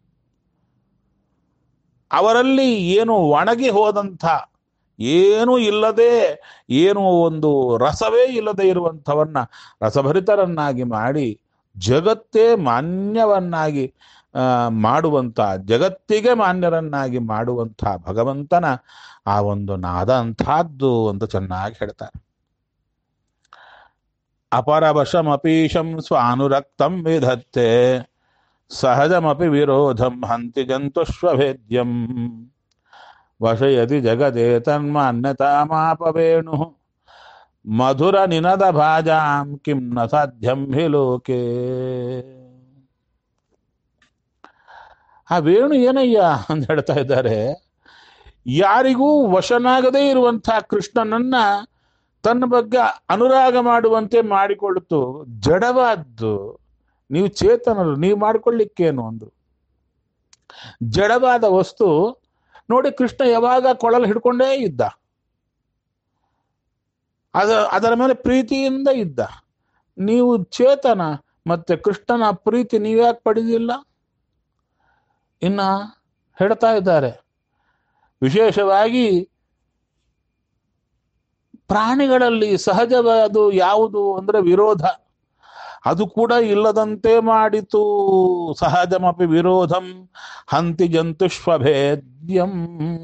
ಅವರಲ್ಲಿ ಏನು ಒಣಗಿ ಹೋದಂಥ, ಏನೂ ಇಲ್ಲದೆ, ಏನು ಒಂದು ರಸವೇ ಇಲ್ಲದೆ ಇರುವಂಥವನ್ನ ರಸಭರಿತರನ್ನಾಗಿ ಮಾಡಿ ಜಗತ್ತೇ ಮಾನ್ಯವನ್ನಾಗಿ ಮಾಡುವಂಥ, ಜಗತ್ತಿಗೆ ಮಾನ್ಯರನ್ನಾಗಿ ಮಾಡುವಂಥ ಭಗವಂತನ ಆ ಒಂದು ನಾದ ಅಂಥದ್ದು ಅಂತ ಚೆನ್ನಾಗಿ ಹೇಳ್ತಾರೆ. ಅಪರವಶಮಪೀಶಂ ಸ್ವಾನುರಕ್ತಂ ವಿಧತ್ತೆ ಸಹಜಮಪಿ ವಿರೋಧಂ ಹಂತಿ ಜಂತುಷ್ವೇದ್ಯಂ ವಶಯತಿ ಜಗದೇ ತನ್ಮಾನ್ಯತಾಮಾಪವೇಣು ಮಧುರ ನಿನದ ಭಾಜಾಂ ಕಿಂ ನ ಸಾಧ್ಯಂ ಹಿ ಲೋಕೆ. ಆ ವೇಣು ಏನಯ್ಯ ಅಂತ ಹೇಳ್ತಾ ಇದ್ದಾರೆ, ಯಾರಿಗೂ ವಶನಾಗದೇ ಇರುವಂಥ ಕೃಷ್ಣನನ್ನ ತನ್ನ ಬಗ್ಗೆ ಅನುರಾಗ ಮಾಡುವಂತೆ ಮಾಡಿಕೊಳ್ಳುತ್ತು. ಜಡವಾದ್ದು, ನೀವು ಚೇತನರು, ನೀವು ಮಾಡಿಕೊಳ್ಳಿಕ್ಕೇನು ಅಂದ್ರು. ಜಡವಾದ ವಸ್ತು ನೋಡಿ, ಕೃಷ್ಣ ಯಾವಾಗ ಕೊಳಲು ಹಿಡ್ಕೊಂಡೇ ಇದ್ದ, ಅದ ಅದರ ಮೇಲೆ ಪ್ರೀತಿಯಿಂದ ಇದ್ದ. ನೀವು ಚೇತನ, ಮತ್ತೆ ಕೃಷ್ಣನ ಪ್ರೀತಿ ನೀವ್ಯಾಕೆ ಪಡೆದಿಲ್ಲ? ಇನ್ನ ಹೇಳ್ತಾ ಇದ್ದಾರೆ, ವಿಶೇಷವಾಗಿ ಪ್ರಾಣಿಗಳಲ್ಲಿ ಸಹಜವಾದು ಯಾವುದು ಅಂದ್ರೆ ವಿರೋಧ, ಅದು ಕೂಡ ಇಲ್ಲದಂತೆ ಮಾಡಿತು. ಸಹಜಮಪಿ ವಿರೋಧಂ ಹಂತಿ ಜಂತುಷ್ವೇದ್ಯಂ.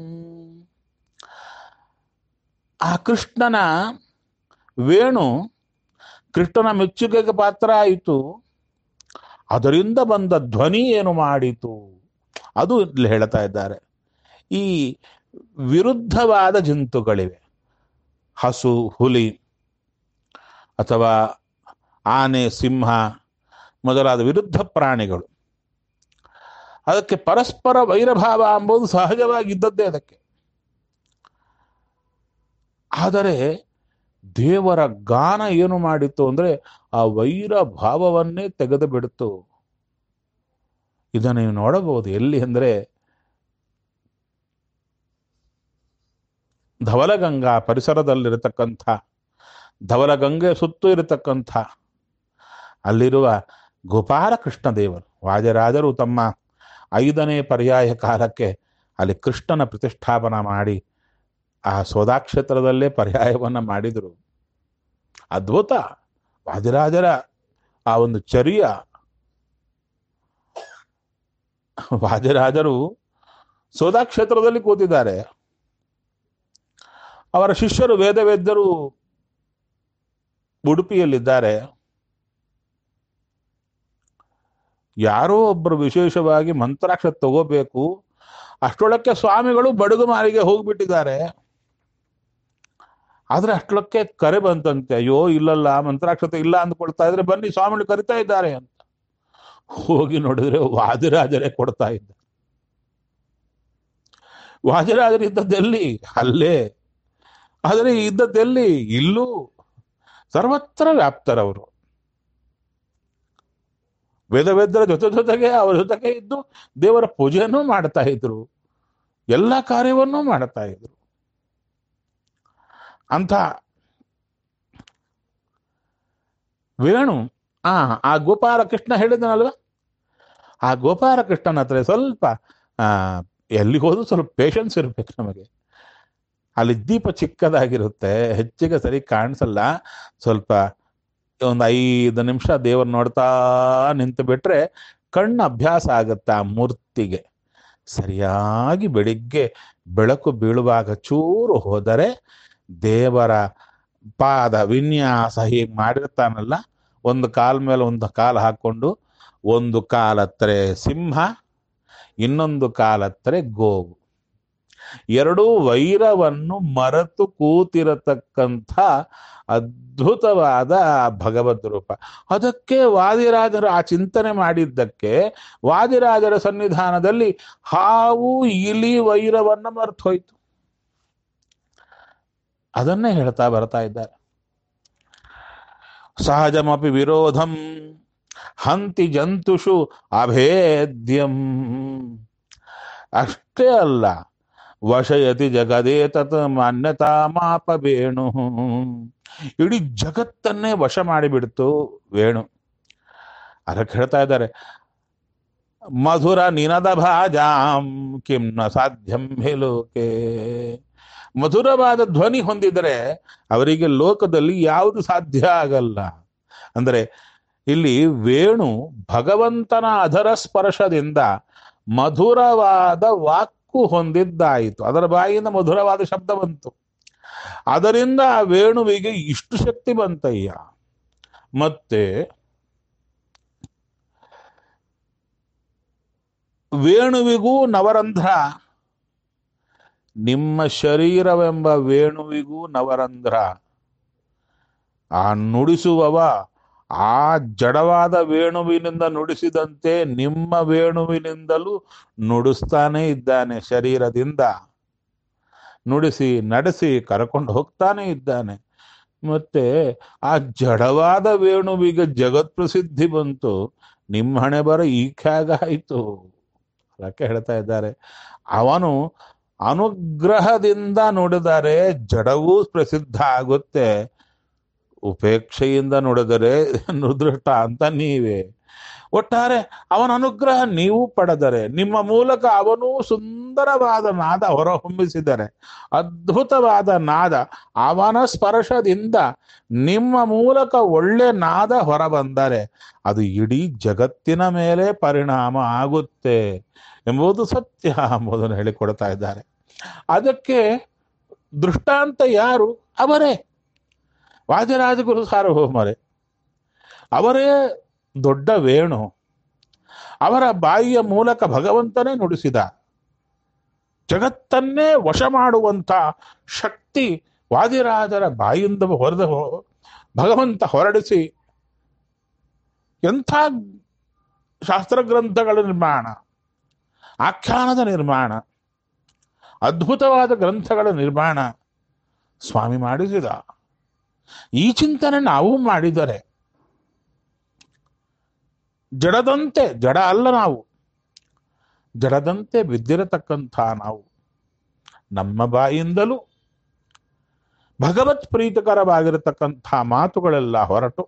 ಆ ಕೃಷ್ಣನ ವೇಣು ಕೃಷ್ಣನ ಮೆಚ್ಚುಗೆಗೆ ಪಾತ್ರ ಆಯಿತು. ಅದರಿಂದ ಬಂದ ಧ್ವನಿ ಏನು ಮಾಡಿತು, ಅದು ಇಲ್ಲಿ ಹೇಳ್ತಾ ಇದ್ದಾರೆ. ಈ ವಿರುದ್ಧವಾದ ಜಂತುಗಳಿವೆ, ಹಸು, ಹುಲಿ ಅಥವಾ ಆನೆ, ಸಿಂಹ ಮೊದಲಾದ ವಿರುದ್ಧ ಪ್ರಾಣಿಗಳು. ಅದಕ್ಕೆ ಪರಸ್ಪರ ವೈರಭಾವ ಎಂಬುದು ಸಹಜವಾಗಿದ್ದದ್ದೇ ಅದಕ್ಕೆ. ಆದರೆ ದೇವರ ಗಾನ ಏನು ಮಾಡಿತು ಅಂದ್ರೆ ಆ ವೈರ ಭಾವವನ್ನೇ ತೆಗೆದು ಬಿಡ್ತು. ಇದನ್ನು ನೀವು ನೋಡಬಹುದು ಎಲ್ಲಿ ಅಂದ್ರೆ ಧವಲಗಂಗಾ ಪರಿಸರದಲ್ಲಿರತಕ್ಕಂಥ, ಧವಲಗಂಗೆ ಸುತ್ತು ಇರತಕ್ಕಂಥ ಅಲ್ಲಿರುವ ಗೋಪಾಲಕೃಷ್ಣ ದೇವರು. ವಾಜರಾಜರು ತಮ್ಮ ಐದನೇ ಪರ್ಯಾಯ ಕಾಲಕ್ಕೆ ಅಲ್ಲಿ ಕೃಷ್ಣನ ಪ್ರತಿಷ್ಠಾಪನ ಮಾಡಿ ಆ ಸೋದಾಕ್ಷೇತ್ರದಲ್ಲೇ ಪರ್ಯಾಯವನ್ನು ಮಾಡಿದರು. ಅದ್ಭುತ ವಾಜರಾಜರ ಆ ಒಂದು ಚರ್ಯ. ವಾಜರಾಜರು ಸೋದಾಕ್ಷೇತ್ರದಲ್ಲಿ ಕೂತಿದ್ದಾರೆ. ಅವರ ಶಿಷ್ಯರು ವೇದವೇದ್ಯರು ಉಡುಪಿಯಲ್ಲಿದ್ದಾರೆ. ಯಾರೋ ಒಬ್ಬರು ವಿಶೇಷವಾಗಿ ಮಂತ್ರಾಕ್ಷ ತಗೋಬೇಕು, ಅಷ್ಟೊಳಕ್ಕೆ ಸ್ವಾಮಿಗಳು ಬಡಗು ಮಾರಿಗೆ ಹೋಗ್ಬಿಟ್ಟಿದ್ದಾರೆ. ಆದ್ರೆ ಅಷ್ಟಕ್ಕೆ ಕರೆ ಬಂತಂತೆ, ಅಯ್ಯೋ ಇಲ್ಲಲ್ಲ ಮಂತ್ರಾಕ್ಷತೆ ಇಲ್ಲ ಅಂದ್ಕೊಳ್ತಾ ಇದ್ರೆ ಬನ್ನಿ ಸ್ವಾಮಿಗಳು ಕರಿತಾ ಇದ್ದಾರೆ ಅಂತ. ಹೋಗಿ ನೋಡಿದ್ರೆ ವಾದಿರಾಜರೇ ಕೊಡ್ತಾ ಇದ್ದ. ವಾದಿರಾಜರು ಇದ್ದದ್ದೆಲ್ಲಿ? ಅಲ್ಲೇ. ಆದರೆ ಇದ್ದದ್ದೆಲ್ಲಿ? ಇಲ್ಲೂ. ಸರ್ವತ್ರ ವ್ಯಾಪ್ತರವರು. ವೇದ ವೇದರ ಜೊತೆ ಜೊತೆಗೆ ಅವರ ಜೊತೆಗೆ ಇದ್ದು ದೇವರ ಪೂಜೆಯನ್ನು ಮಾಡ್ತಾ ಇದ್ರು, ಎಲ್ಲ ಕಾರ್ಯವನ್ನೂ ಮಾಡ್ತಾ ಇದ್ರು. ಅಂತ ವೇಣು ಆ ಆ ಗೋಪಾಲಕೃಷ್ಣ ಹೇಳಿದನಲ್ವ, ಆ ಗೋಪಾಲಕೃಷ್ಣನ ಹತ್ರ ಸ್ವಲ್ಪ ಆ ಎಲ್ಲಿಗೆ ಹೋದ್ರು ಸ್ವಲ್ಪ ಪೇಷನ್ಸ್ ಇರ್ಬೇಕು ನಮಗೆ. ಅಲ್ಲಿ ದೀಪ ಚಿಕ್ಕದಾಗಿರುತ್ತೆ, ಹೆಚ್ಚಿಗೆ ಸರಿ ಕಾಣಿಸಲ್ಲ. ಸ್ವಲ್ಪ ಒಂದು ಐದು ನಿಮಿಷ ದೇವರು ನೋಡ್ತಾ ನಿಂತು ಬಿಟ್ರೆ ಕಣ್ಣು ಅಭ್ಯಾಸ ಆಗುತ್ತೆ ಆ ಮೂರ್ತಿಗೆ. ಸರಿಯಾಗಿ ಬೆಳಿಗ್ಗೆ ಬೆಳಕು ಬೀಳುವಾಗ ಚೂರು ಹೋದರೆ ದೇವರ ಪಾದ ವಿನ್ಯಾಸ ಹೀಗೆ ಮಾಡಿರ್ತಾನಲ್ಲ, ಒಂದು ಕಾಲ ಮೇಲೆ ಒಂದು ಕಾಲು ಹಾಕೊಂಡು, ಒಂದು ಕಾಲತ್ತರೆ ಸಿಂಹ, ಇನ್ನೊಂದು ಕಾಲತ್ತರೆ ಗೋವು, ಎರಡೂ ವೈರವನ್ನು ಮರೆತು ಕೂತಿರತಕ್ಕಂಥ ಅದ್ಭುತವಾದ ಭಗವದ್ ರೂಪ. ಅದಕ್ಕೆ ವಾದಿರಾಜರು ಆ ಚಿಂತನೆ ಮಾಡಿದ್ದಕ್ಕೆ ವಾದಿರಾಜರ ಸನ್ನಿಧಾನದಲ್ಲಿ ಹಾವು ಇಲಿ ವೈರವನ್ನ ಮರೆತು ಹೋಯ್ತು. ಅದನ್ನೇ ಹೇಳ್ತಾ ಬರ್ತಾ ಇದ್ದಾರೆ. ಸಹಜಮಪಿ ವಿರೋಧಂ ಹಂತಿ ಜಂತುಷು ಅಭೇದ್ಯಂ. ಅಷ್ಟೇ ಅಲ್ಲ, ವಶಯತಿ ಜಗದೇ ತತ್ ಮಾನ್ಯತಾ ಮಾಪ ವೇಣು. ಇಡೀ ಜಗತ್ತನ್ನೇ ವಶ ಮಾಡಿಬಿಡ್ತು ವೇಣು. ಅದಕ್ಕೆ ಹೇಳ್ತಾ ಇದ್ದಾರೆ, ಮಧುರ ನಿನದ ಭಾಜಾಂ ಕಿಂ ನ ಸಾಧ್ಯಂ ಹಿ ಲೋಕೆ. ಮಧುರವಾದ ಧ್ವನಿ ಹೊಂದಿದರೆ ಅವರಿಗೆ ಲೋಕದಲ್ಲಿ ಯಾವುದು ಸಾಧ್ಯ ಆಗಲ್ಲ. ಅಂದರೆ ಇಲ್ಲಿ ವೇಣು ಭಗವಂತನ ಅಧರ ಸ್ಪರ್ಶದಿಂದ ಮಧುರವಾದ ವಾಕ್ಕು ಹೊಂದಿದ್ದಾಯಿತು. ಅದರ ಬಾಯಿಯಿಂದ ಮಧುರವಾದ ಶಬ್ದ ಬಂತು. ಅದರಿಂದ ಆ ವೇಣುವಿಗೆ ಇಷ್ಟು ಶಕ್ತಿ ಬಂತಯ್ಯ. ಮತ್ತೆ ವೇಣುವಿಗೂ ನವರಂಧ್ರ, ನಿಮ್ಮ ಶರೀರವೆಂಬ ವೇಣುವಿಗೂ ನವರಂಧ್ರ. ಆ ನುಡಿಸುವವ ಆ ಜಡವಾದ ವೇಣುವಿನಿಂದ ನುಡಿಸಿದಂತೆ ನಿಮ್ಮ ವೇಣುವಿನಿಂದಲೂ ನುಡಿಸ್ತಾನೆ ಇದ್ದಾನೆ. ಶರೀರದಿಂದ ನುಡಿಸಿ ನಡೆಸಿ ಕರ್ಕೊಂಡು ಹೋಗ್ತಾನೆ ಇದ್ದಾನೆ. ಮತ್ತೆ ಆ ಜಡವಾದ ವೇಣುವಿಗೆ ಜಗತ್ ಪ್ರಸಿದ್ಧಿ ಬಂತು, ನಿಮ್ಮ ಹಣೆ ಬರ ಈಖ್ಯಾಗಾಯಿತು. ಅದಕ್ಕೆ ಹೇಳ್ತಾ ಇದ್ದಾರೆ, ಅವನು ಅನುಗ್ರಹದಿಂದ ನುಡಿದರೆ ಜಡವೂ ಪ್ರಸಿದ್ಧ ಆಗುತ್ತೆ, ಉಪೇಕ್ಷೆಯಿಂದ ನುಡಿದರೆ ನುದೃಷ್ಟ ಅಂತ ನೀವೇ. ಒಟ್ಟಾರೆ ಅವನ ಅನುಗ್ರಹ ನೀವು ಪಡೆದರೆ, ನಿಮ್ಮ ಮೂಲಕ ಅವನು ಸುಂದರವಾದ ನಾದ ಹೊರಹೊಮ್ಮಿಸಿದರೆ, ಅದ್ಭುತವಾದ ನಾದ, ಅವನ ಸ್ಪರ್ಶದಿಂದ ನಿಮ್ಮ ಮೂಲಕ ಒಳ್ಳೆ ನಾದ ಹೊರಬಂದರೆ ಅದು ಇಡೀ ಜಗತ್ತಿನ ಮೇಲೆ ಪರಿಣಾಮ ಆಗುತ್ತೆ ಎಂಬುದು ಸತ್ಯ ಎಂಬುದನ್ನು ಹೇಳಿಕೊಡ್ತಾ ಇದ್ದಾರೆ. ಅದಕ್ಕೆ ದೃಷ್ಟಾಂತ ಯಾರು? ಅವರೇ ವಾದಿರಾಜಗುರು ಸಾರ್ವಭೌಮರೇ. ಅವರೇ ದೊಡ್ಡ ವೇಣು. ಅವರ ಬಾಯಿಯ ಮೂಲಕ ಭಗವಂತನೇ ನುಡಿಸಿದ. ಜಗತ್ತನ್ನೇ ವಶ ಮಾಡುವಂಥ ಶಕ್ತಿ ವಾದಿರಾಜರ ಬಾಯಿಂದ ಹೊರದ ಭಗವಂತ ಹೊರಡಿಸಿ ಎಂಥ ಶಾಸ್ತ್ರಗ್ರಂಥಗಳ ನಿರ್ಮಾಣ, ಆಖ್ಯಾನದ ನಿರ್ಮಾಣ, ಅದ್ಭುತವಾದ ಗ್ರಂಥಗಳ ನಿರ್ಮಾಣ ಸ್ವಾಮಿ ಮಾಡಿಸಿದ. ಈ ಚಿಂತನೆ ನಾವು ಮಾಡಿದರೆ ಜಡದಂತೆ, ಜಡ ಅಲ್ಲ ನಾವು, ಜಡದಂತೆ ಬಿದ್ದಿರತಕ್ಕಂಥ ನಾವು ನಮ್ಮ ಬಾಯಿಂದಲೂ ಭಗವತ್ ಪ್ರೀತಿಕರವಾಗಿರತಕ್ಕಂಥ ಮಾತುಗಳೆಲ್ಲ ಹೊರಟು,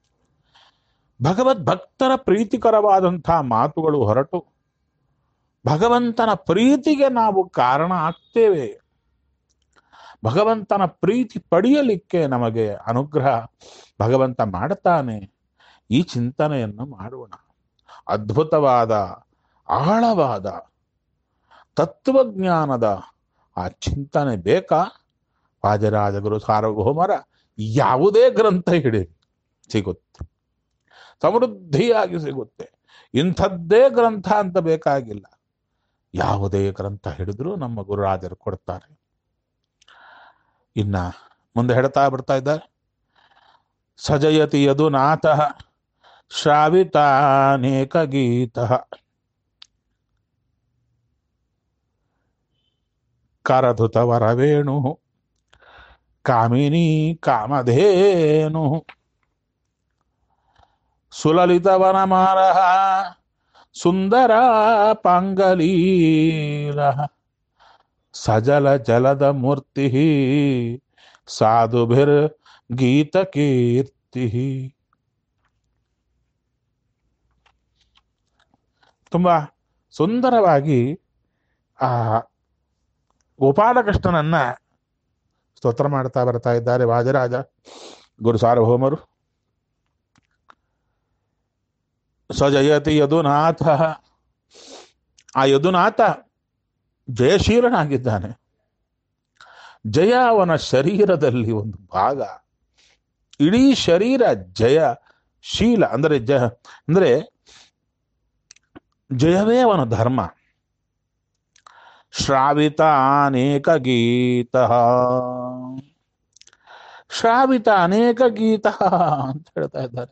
ಭಗವದ್ ಭಕ್ತರ ಪ್ರೀತಿಕರವಾದಂಥ ಮಾತುಗಳು ಹೊರಟು ಭಗವಂತನ ಪ್ರೀತಿಗೆ ನಾವು ಕಾರಣ ಆಗ್ತೇವೆ. ಭಗವಂತನ ಪ್ರೀತಿ ಪಡೆಯಲಿಕ್ಕೆ ನಮಗೆ ಅನುಗ್ರಹ ಭಗವಂತ ಮಾಡುತ್ತಾನೆ. ಈ ಚಿಂತನೆಯನ್ನು ಮಾಡೋಣ. ಅದ್ಭುತವಾದ ಆಳವಾದ ತತ್ವಜ್ಞಾನದ ಆ ಚಿಂತನೆ ಬೇಕಾ? ವಾದಿರಾಜಗುರು ಸಾರ್ವಭೌಮರ ಯಾವುದೇ ಗ್ರಂಥ ಹಿಡಿರಿ, ಸಿಗುತ್ತೆ, ಸಮೃದ್ಧಿಯಾಗಿ ಸಿಗುತ್ತೆ. ಇಂಥದ್ದೇ ಗ್ರಂಥ ಅಂತ ಬೇಕಾಗಿಲ್ಲ, ಯಾವುದೇ ಗ್ರಂಥ ಹಿಡಿದ್ರೂ ನಮ್ಮ ಗುರುರಾಜರು ಕೊಡ್ತಾರೆ. ಇನ್ನ ಮುಂದೆ ಹೇಳ್ತಾ ಬರ್ತಾ ಇದ್ದಾರೆ. ಸಜಯತಿ ಯದುನಾಥಃ ಶ್ರಾವಿತಾನೇಕ ಗೀತಃ ಕರಧುತ ವರವೇಣು ಕಾಮಿನಿ ಕಾಮಧೇನು ಸುಲಲಿತವನಮಾಲಃ ಸುಂದರ ಪಾಂಗಲೀಲ ಸಜಲ ಜಲದ ಮೂರ್ತಿ ಸಾಧುಭಿರ್ ಗೀತ ಕೀರ್ತಿ. ತುಂಬಾ ಸುಂದರವಾಗಿ ಆ ಗೋಪಾಲಕೃಷ್ಣನನ್ನ ಸ್ತೋತ್ರ ಮಾಡ್ತಾ ಬರ್ತಾ ಇದ್ದಾರೆ ವಾಜರಾಜ ಗುರು ಸಾರ್ವಭೌಮರು. ಸಜಯತಿ ಯದುನಾಥ, ಆ ಯದುನಾಥ ಜಯಶೀಲನಾಗಿದ್ದಾನೆ. ಜಯ ಅವನ ಶರೀರದಲ್ಲಿ ಒಂದು ಭಾಗ, ಇಡೀ ಶರೀರ ಜಯಶೀಲ ಅಂದರೆ ಜಯ ಅಂದರೆ ಜಯವೇ ಅವನ ಧರ್ಮ. ಶ್ರಾವಿತ ಅನೇಕ ಗೀತ, ಶ್ರಾವಿತ ಅನೇಕ ಗೀತ ಅಂತ ಹೇಳ್ತಾ ಇದ್ದಾರೆ.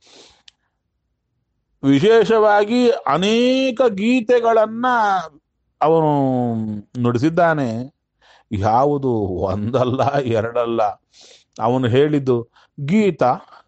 ವಿಶೇಷವಾಗಿ ಅನೇಕ ಗೀತೆಗಳನ್ನ ಅವನು ನುಡಿಸಿದ್ದಾನೆ. ಯಾವುದು ಒಂದಲ್ಲ ಎರಡಲ್ಲ. ಅವನು ಹೇಳಿದ್ದು ಗೀತ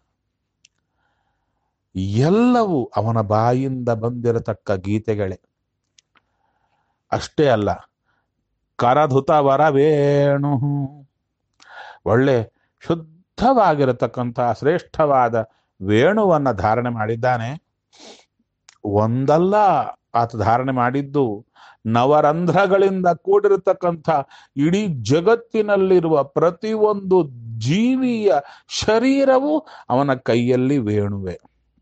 ಎಲ್ಲವೂ ಅವನ ಬಾಯಿಂದ ಬಂದಿರತಕ್ಕ ಗೀತೆಗಳೇ. ಅಷ್ಟೇ ಅಲ್ಲ, ಕರಧುತ ವರವೇಣು, ಒಳ್ಳೆ ಶುದ್ಧವಾಗಿರತಕ್ಕಂತಹ ಶ್ರೇಷ್ಠವಾದ ವೇಣುವನ್ನು ಧಾರಣೆ ಮಾಡಿದ್ದಾನೆ. ಒಂದಲ್ಲ ಆತ ಧಾರಣೆ ಮಾಡಿದ್ದು ನವರಂಧ್ರಗಳಿಂದ ಕೂಡಿರತಕ್ಕಂಥ ಇಡೀ ಜಗತ್ತಿನಲ್ಲಿರುವ ಪ್ರತಿಯೊಂದು ಜೀವಿಯ ಶರೀರವು ಅವನ ಕೈಯಲ್ಲಿ ವೇಣುವೆ.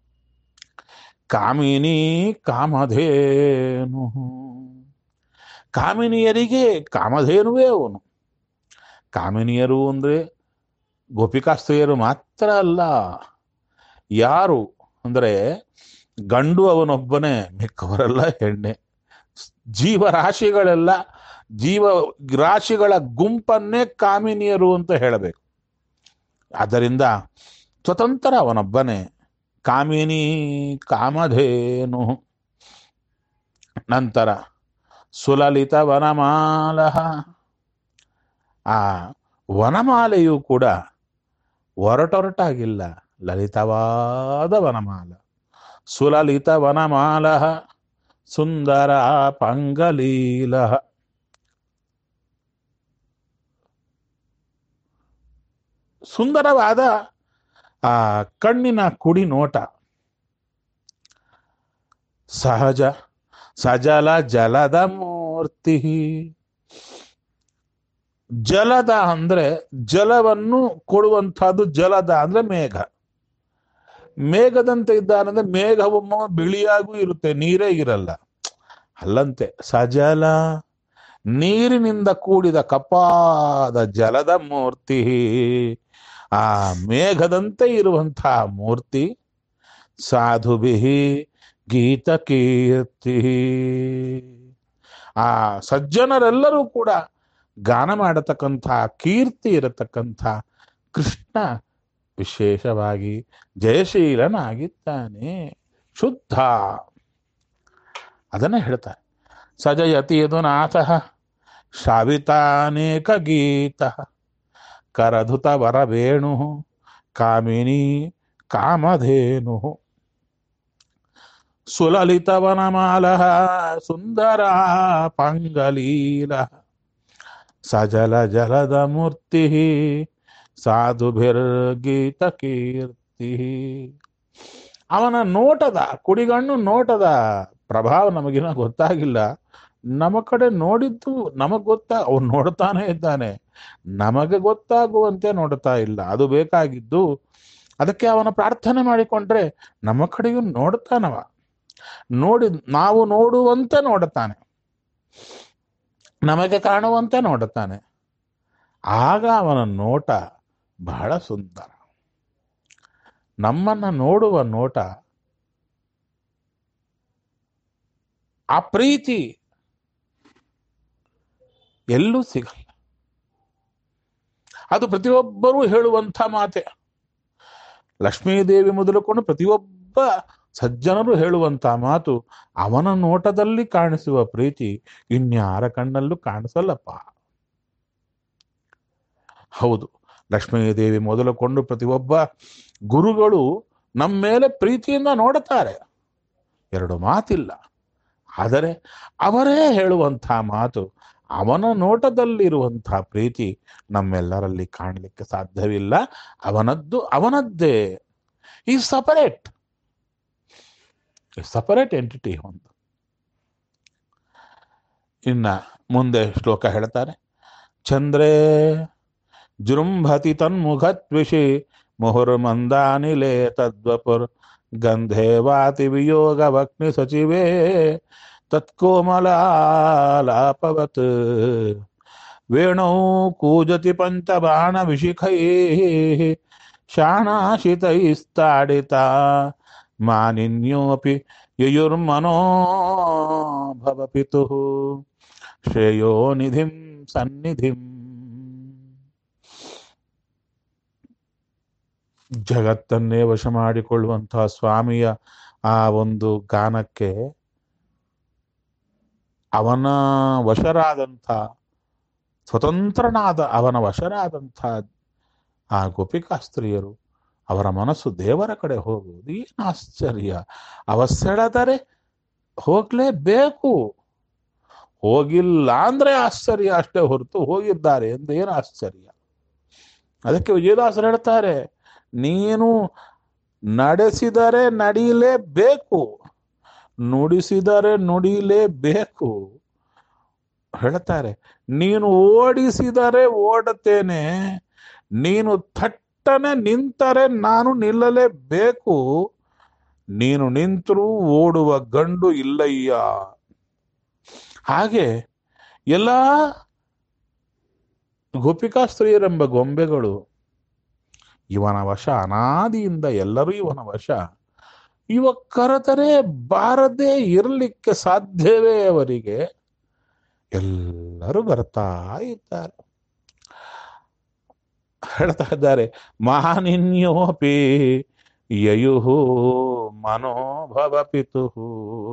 ಕಾಮಿನಿ ಕಾಮಧೇನು, ಕಾಮಿನಿಯರಿಗೆ ಕಾಮಧೇನುವೇ ಅವನು. ಕಾಮಿನಿಯರು ಅಂದ್ರೆ ಗೋಪಿಕಾಸ್ತ್ರೀಯರು ಮಾತ್ರ ಅಲ್ಲ. ಯಾರು ಅಂದ್ರೆ ಗಂಡು ಅವನೊಬ್ಬನೇ, ಮಿಕ್ಕವರೆಲ್ಲ ಹೆಣ್ಣೆ. ಜೀವರಾಶಿಗಳೆಲ್ಲ ಜೀವ ರಾಶಿಗಳ ಗುಂಪನ್ನೇ ಕಾಮಿನಿಯರು ಅಂತ ಹೇಳಬೇಕು. ಆದ್ದರಿಂದ ಸ್ವತಂತ್ರ ಅವನೊಬ್ಬನೇ. ಕಾಮಿನಿ ಕಾಮಧೇನು. ನಂತರ ಸುಲಲಿತ ವನಮಾಲ, ಆ ವನಮಾಲೆಯೂ ಕೂಡ ಒರಟೊರಟಾಗಿಲ್ಲ, ಲಲಿತವಾದ ವನಮಾಲ. ಸುಲಲಿತ ವನಮಾಲ ಸುಂದರ ಪಾಂಗಲೀಲ. ಸುಂದರವಾದ ಆ ಕಣ್ಣಿನ ಕುಡಿ ನೋಟ. ಸಹಜ ಸಜಲ ಜಲದ ಮೂರ್ತಿ. ಜಲದ ಅಂದ್ರೆ ಜಲವನ್ನು ಕೊಡುವಂತಹದ್ದು. ಜಲದ ಅಂದ್ರೆ ಮೇಘ. ಮೇಘದಂತೆ ಇದ್ದಾನಂದ್ರೆ ಮೇಘವೊಮ್ಮ ಬಿಳಿಯಾಗೂ ಇರುತ್ತೆ, ನೀರೇ ಇರಲ್ಲ. ಅಲ್ಲಂತೆ ಸಜಲ, ನೀರಿನಿಂದ ಕೂಡಿದ ಕಪ್ಪಾದ ಜಲದ ಮೂರ್ತಿ. ಆ ಮೇಘದಂತೆ ಇರುವಂತಹ ಮೂರ್ತಿ. ಸಾಧುಭಿ ಗೀತ ಕೀರ್ತಿ, ಆ ಸಜ್ಜನರೆಲ್ಲರೂ ಕೂಡ ಗಾನ ಮಾಡತಕ್ಕಂಥ ಕೀರ್ತಿ ಇರತಕ್ಕಂಥ ಕೃಷ್ಣ ವಿಶೇಷವಾಗಿ ಜಯಶೀಲನಾಗಿದ್ದಾನೆ, ಶುದ್ಧ. ಅದನ್ನ ಹೇಳ್ತಾರೆ. ಸಜಯತಿ ಯದುನಾಥ ಶ್ರಾವಿತಾನೇಕ ಗೀತ ಕರಧುತ ವರವೇಣು ಕಾಮಿನಿ ಕಾಮಧೇನು ಸುಲಲಿತವನಮಾಲ ಸುಂದರ ಪಾಂಗಲೀಲ ಸಜಲ ಜಲದ ಮೂರ್ತಿ ಸಾಧುಭಿರ್ಗೀತ ಕೀರ್ತಿ. ಅವನ ನೋಟದ ಕುಡಿಗಣ್ಣು ನೋಟದ ಪ್ರಭಾವ ನಮಗಿನ ಗೊತ್ತಾಗಿಲ್ಲ. ನಮ್ಮ ಕಡೆ ನೋಡಿದ್ದು ನಮಗ್ ಗೊತ್ತಾ, ಅವನು ನೋಡ್ತಾನೆ ಇದ್ದಾನೆ, ನಮಗೆ ಗೊತ್ತಾಗುವಂತೆ ನೋಡ್ತಾ ಇಲ್ಲ. ಅದು ಬೇಕಾಗಿದ್ದು. ಅದಕ್ಕೆ ಅವನ ಪ್ರಾರ್ಥನೆ ಮಾಡಿಕೊಂಡ್ರೆ ನಮ್ಮ ಕಡೆಯೂ ನೋಡ್ತಾನವ, ನೋಡಿ ನಾವು ನೋಡುವಂತೆ ನೋಡುತ್ತಾನೆ, ನಮಗೆ ಕಾಣುವಂತೆ ನೋಡುತ್ತಾನೆ. ಆಗ ಅವನ ನೋಟ ಬಹಳ ಸುಂದರ. ನಮ್ಮನ್ನ ನೋಡುವ ನೋಟ, ಆ ಪ್ರೀತಿ ಎಲ್ಲೂ ಸಿಗಲ್ಲ. ಅದು ಪ್ರತಿಯೊಬ್ಬರೂ ಹೇಳುವಂಥ ಮಾತೆ. ಲಕ್ಷ್ಮೀದೇವಿ ಮೊದಲುಕೊಂಡು ಪ್ರತಿಯೊಬ್ಬ ಸಜ್ಜನರು ಹೇಳುವಂಥ ಮಾತು, ಅವನ ನೋಟದಲ್ಲಿ ಕಾಣಿಸುವ ಪ್ರೀತಿ ಇನ್ಯಾರ ಕಣ್ಣಲ್ಲೂ ಕಾಣಿಸಲ್ಲಪ್ಪ. ಹೌದು, ಲಕ್ಷ್ಮೀದೇವಿ ಮೊದಲುಕೊಂಡು ಪ್ರತಿಯೊಬ್ಬ ಗುರುಗಳು ನಮ್ಮ ಮೇಲೆ ಪ್ರೀತಿಯಿಂದ ನೋಡುತ್ತಾರೆ, ಎರಡು ಮಾತಿಲ್ಲ. ಆದರೆ ಅವರೇ ಹೇಳುವಂಥ ಮಾತು, ಅವನ ನೋಟದಲ್ಲಿರುವಂಥ ಪ್ರೀತಿ ನಮ್ಮೆಲ್ಲರಲ್ಲಿ ಕಾಣಲಿಕ್ಕೆ ಸಾಧ್ಯವಿಲ್ಲ. ಅವನದ್ದು ಅವನದ್ದೇ. ಈ ಸಪರೇಟ್ ಸಪರೇಟ್ ಎಂಟಿಟಿ ಒಂದು. ಇನ್ನ ಮುಂದೆ ಶ್ಲೋಕ ಹೇಳ್ತಾರೆ, ಚಂದ್ರೇ ಜೃಂಭತಿ ತನ್ಮುಖತ್ವಿಷಿ ಮುಹುರ್ಮಂದಾನಿಲೇ ತದ್ವಪುರ್ ಗಂಧೇ ವಾತಿ ವಿಯೋಗ ವಕ್ನಿ ಸಚಿವೇ ತತ್ಕೋಮಲಾಲಾಪವತ್ ವೇಣೌ ಕೂಜತಿ ಪಂಚಬಾಣ ವಿಶಿಖೈ ಶಾಣಾಶಿತೈಸ್ತಾಡಿತ ಮಾನಿನ್ಯೋಪಿ ಯಯುರ್ಮನೋ ಭವಪಿತುಃ ಶ್ರೇಯೋ ನಿಧಿಂ ಸನ್ನಿಧಿಂ. ಜಗತ್ತನ್ನೇ ವಶ ಮಾಡಿಕೊಳ್ಳುವಂತಹ ಸ್ವಾಮಿಯ ಆ ಒಂದು ಗಾನಕ್ಕೆ ಅವನ ವಶರಾದಂಥ, ಸ್ವತಂತ್ರನಾದ ಅವನ ವಶರಾದಂಥ ಆ ಗೋಪಿಕಾಸ್ತ್ರೀಯರು, ಅವರ ಮನಸ್ಸು ದೇವರ ಕಡೆ ಹೋಗುವುದು ಏನು ಆಶ್ಚರ್ಯ. ಅವಸೆಳೆದರೆ ಹೋಗ್ಲೇಬೇಕು, ಹೋಗಿಲ್ಲ ಅಂದ್ರೆ ಆಶ್ಚರ್ಯ ಅಷ್ಟೇ ಹೊರತು ಹೋಗಿದ್ದಾರೆ ಎಂದು ಏನು ಆಶ್ಚರ್ಯ. ಅದಕ್ಕೆ ವಿಜಯದಾಸರು ಹೇಳ್ತಾರೆ, ನೀನು ನಡೆಸಿದರೆ ನಡೀಲೇಬೇಕು, ನುಡಿಸಿದರೆ ನುಡಿಲೇಬೇಕು. ಹೇಳ್ತಾರೆ, ನೀನು ಓಡಿಸಿದರೆ ಓಡುತ್ತೇನೆ, ನೀನು ಥಟ್ಟನೆ ನಿಂತರೆ ನಾನು ನಿಲ್ಲಲೇಬೇಕು, ನೀನು ನಿಂತರೂ ಓಡುವ ಗಂಡು ಇಲ್ಲಯ್ಯ. ಹಾಗೆ ಎಲ್ಲ ಗೋಪಿಕಾಸ್ತ್ರೀಯರೆಂಬ ಗೊಂಬೆಗಳು ಇವನ ವಶ, ಅನಾದಿಯಿಂದ ಎಲ್ಲರೂ ಇವನ ವಶ. ಇವ ಕರೆತರೆ ಬಾರದೆ ಇರಲಿಕ್ಕೆ ಸಾಧ್ಯವೇ ಅವರಿಗೆ? ಎಲ್ಲರೂ ಬರ್ತಾ ಇದ್ದಾರೆ. ಹೇಳ್ತಾ ಇದ್ದಾರೆ, ಮಹಾನಿನ್ಯೋಪಿ ಯಯುಹು ಮನೋಭವ ಪಿತುಹು.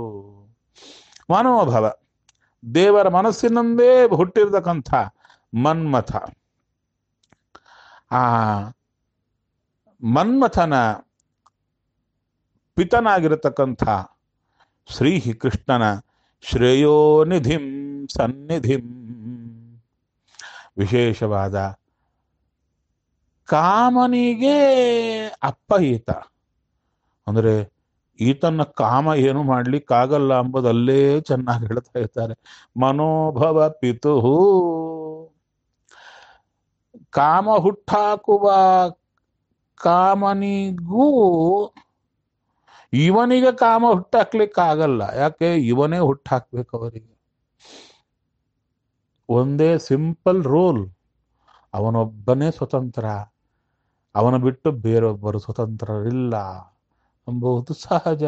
ಮನೋಭವ ದೇವರ ಮನಸ್ಸಿನಂದೇ ಹುಟ್ಟಿರ್ತಕ್ಕಂಥ ಮನ್ಮಥ. ಆ ಮನ್ಮಥನ ಪಿತನಾಗಿರತಕ್ಕಂಥ ಶ್ರೀ ಕೃಷ್ಣನ ಶ್ರೇಯೋನಿಧಿಂ ಸನ್ನಿಧಿಂ, ವಿಶೇಷವಾದ ಕಾಮನಿಗೆ ಅಪ್ಪ ಈತ. ಅಂದರೆ ಈತನ ಕಾಮ ಏನು ಮಾಡ್ಲಿಕ್ಕಾಗಲ್ಲ ಎಂಬುದಲ್ಲೇ ಚೆನ್ನಾಗಿ ಹೇಳ್ತಾ ಇರ್ತಾರೆ. ಮನೋಭವ ಪಿತುಹು, ಕಾಮ ಹುಟ್ಟಾಕುವ ಕಾಮನಿಗೂ ಇವನಿಗೆ ಕಾಮ ಹುಟ್ಟಾಕ್ಲಿಕ್ಕಾಗಲ್ಲ. ಯಾಕೆ? ಇವನೇ ಹುಟ್ಟಾಕ್ಬೇಕು ಅವರಿಗೆ. ಒಂದೇ ಸಿಂಪಲ್ ರೂಲ್, ಅವನೊಬ್ಬನೇ ಸ್ವತಂತ್ರ, ಅವನ ಬಿಟ್ಟು ಬೇರೊಬ್ಬರು ಸ್ವತಂತ್ರರಿಲ್ಲ ಎಂಬುದು ಸಹಜ.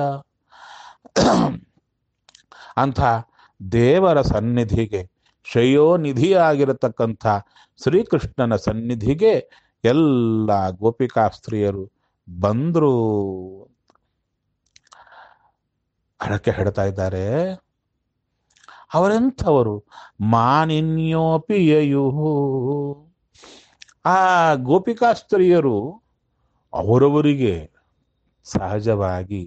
ಅಂಥ ದೇವರ ಸನ್ನಿಧಿಗೆ, ಶ್ರೇಯೋನಿಧಿಯಾಗಿರತಕ್ಕಂಥ ಶ್ರೀಕೃಷ್ಣನ ಸನ್ನಿಧಿಗೆ ಎಲ್ಲ ಗೋಪಿಕಾಸ್ತ್ರೀಯರು ಬಂದ್ರು. ಅದಕ್ಕೆ ಹೇಳ್ತಾ ಇದ್ದಾರೆ, ಅವರೆಂಥವರು? ಮಾನಿನ್ಯೋಪಿ ಯಯುಹು. ಆ ಗೋಪಿಕಾಸ್ತ್ರೀಯರು ಅವರವರಿಗೆ ಸಹಜವಾಗಿ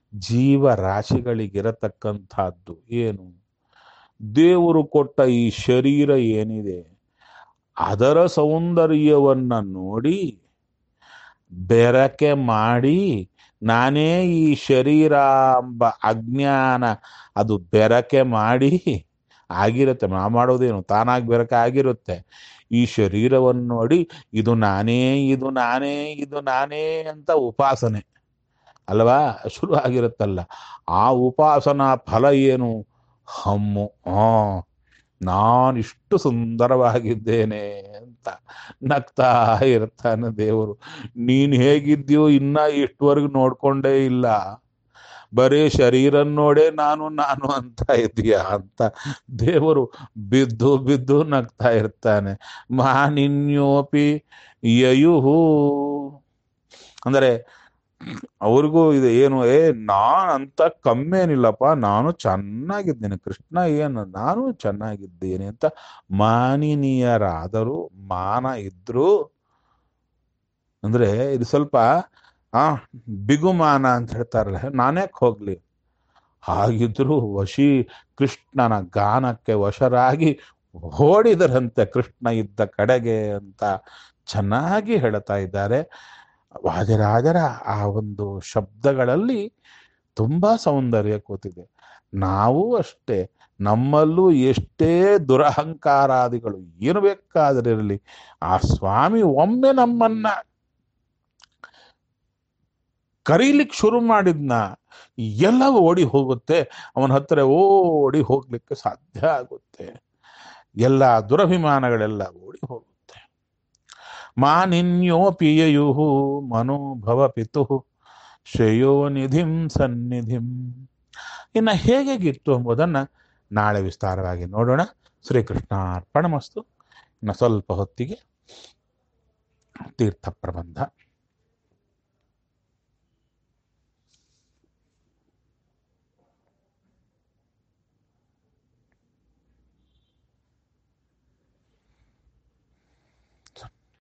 ಜೀವರಾಶಿಗಳಿಗಿರತಕ್ಕಂಥದ್ದು ಏನು? ದೇವರು ಕೊಟ್ಟ ಈ ಶರೀರ ಏನಿದೆ ಅದರ ಸೌಂದರ್ಯವನ್ನ ನೋಡಿ ಬೆರಕೆ ಮಾಡಿ, ನಾನೇ ಈ ಶರೀರ ಎಂಬ ಅಜ್ಞಾನ ಅದು ಬೆರಕೆ ಮಾಡಿ ಆಗಿರುತ್ತೆ. ನಾ ಮಾಡೋದೇನು, ತಾನಾಗಿ ಬೆರಕೆ ಆಗಿರುತ್ತೆ. ಈ ಶರೀರವನ್ನು ನೋಡಿ ಇದು ನಾನೇ, ಇದು ನಾನೇ, ಇದು ನಾನೇ ಅಂತ ಉಪಾಸನೆ ಅಲ್ವಾ ಶುರು ಆಗಿರುತ್ತಲ್ಲ. ಆ ಉಪಾಸನಾ ಫಲ ಏನು? ಹಮ್ಮು, ಹಾ ನಾನಿಷ್ಟು ಸುಂದರವಾಗಿದ್ದೇನೆ ಅಂತ ನಗ್ತಾ ಇರ್ತಾನೆ ದೇವರು. ನೀನು ಹೇಗಿದ್ಯೋ ಇನ್ನ ಇಷ್ಟವರೆಗೂ ನೋಡ್ಕೊಂಡೇ ಇಲ್ಲ. ಬರೀ ಶರೀರ ನೋಡೇ ನಾನು ನಾನು ಅಂತ ಇದೆಯಾ ಅಂತ ದೇವರು ಬಿದ್ದು ಬಿದ್ದು ನಗ್ತಾ ಇರ್ತಾನೆ. ಮಾನಿನ್ಯೋಪಿ ಯಯುಹು ಅಂದರೆ ಅವ್ರಿಗೂ ಇದು ಏನು, ಏ ನಾನ್ ಅಂತ ಕಮ್ಮೇನಿಲ್ಲಪ್ಪ, ನಾನು ಚೆನ್ನಾಗಿದ್ದೇನೆ ಕೃಷ್ಣ, ಏನು ನಾನು ಚೆನ್ನಾಗಿದ್ದೇನೆ ಅಂತ ಮಾನಿನೀಯರಾದರೂ, ಮಾನ ಇದ್ರು ಅಂದ್ರೆ ಇದು ಸ್ವಲ್ಪ ಆ ಬಿಗುಮಾನ ಅಂತ ಹೇಳ್ತಾರಲ್ಲ, ನಾನ್ಯಾಕೆ ಹೋಗ್ಲಿ, ಹಾಗಿದ್ರು ವಶಿ ಕೃಷ್ಣನ ಗಾನಕ್ಕೆ ವಶರಾಗಿ ಓಡಿದರಂತೆ ಕೃಷ್ಣ ಇದ್ದ ಕಡೆಗೆ ಅಂತ ಚೆನ್ನಾಗಿ ಹೇಳ್ತಾ ಇದ್ದಾರೆ. ವಾದಿರಾಜರ ಆ ಒಂದು ಶಬ್ದಗಳಲ್ಲಿ ತುಂಬಾ ಸೌಂದರ್ಯ ಕೂತಿದೆ. ನಾವು ಅಷ್ಟೇ, ನಮ್ಮಲ್ಲೂ ಎಷ್ಟೇ ದುರಹಂಕಾರಾದಿಗಳು ಏನು ಬೇಕಾದ್ರೆ ಇರಲಿ, ಆ ಸ್ವಾಮಿ ಒಮ್ಮೆ ನಮ್ಮನ್ನ ಕರೀಲಿಕ್ಕೆ ಶುರು ಮಾಡಿದ್ನ ಎಲ್ಲ ಓಡಿ ಹೋಗುತ್ತೆ, ಅವನ ಹತ್ರ ಓಡಿ ಹೋಗ್ಲಿಕ್ಕೆ ಸಾಧ್ಯ ಆಗುತ್ತೆ, ಎಲ್ಲ ದುರಭಿಮಾನಗಳೆಲ್ಲ ಓಡಿ ಹೋಗುತ್ತೆ. ಮಾನಿನ್ಯೋಪಿಯಯುಹು ಮನೋಭವ ಪಿತು ಶ್ರೇಯೋ ನಿಧಿಂ ಸನ್ನಿಧಿಂ. ಇನ್ನು ಹೇಗೆಗಿತ್ತು ಎಂಬುದನ್ನು ನಾಳೆ ವಿಸ್ತಾರವಾಗಿ ನೋಡೋಣ. ಶ್ರೀಕೃಷ್ಣಾರ್ಪಣಮಸ್ತು. ಇನ್ನು ಸ್ವಲ್ಪ ಹೊತ್ತಿಗೆ ತೀರ್ಥ ಪ್ರಬಂಧ.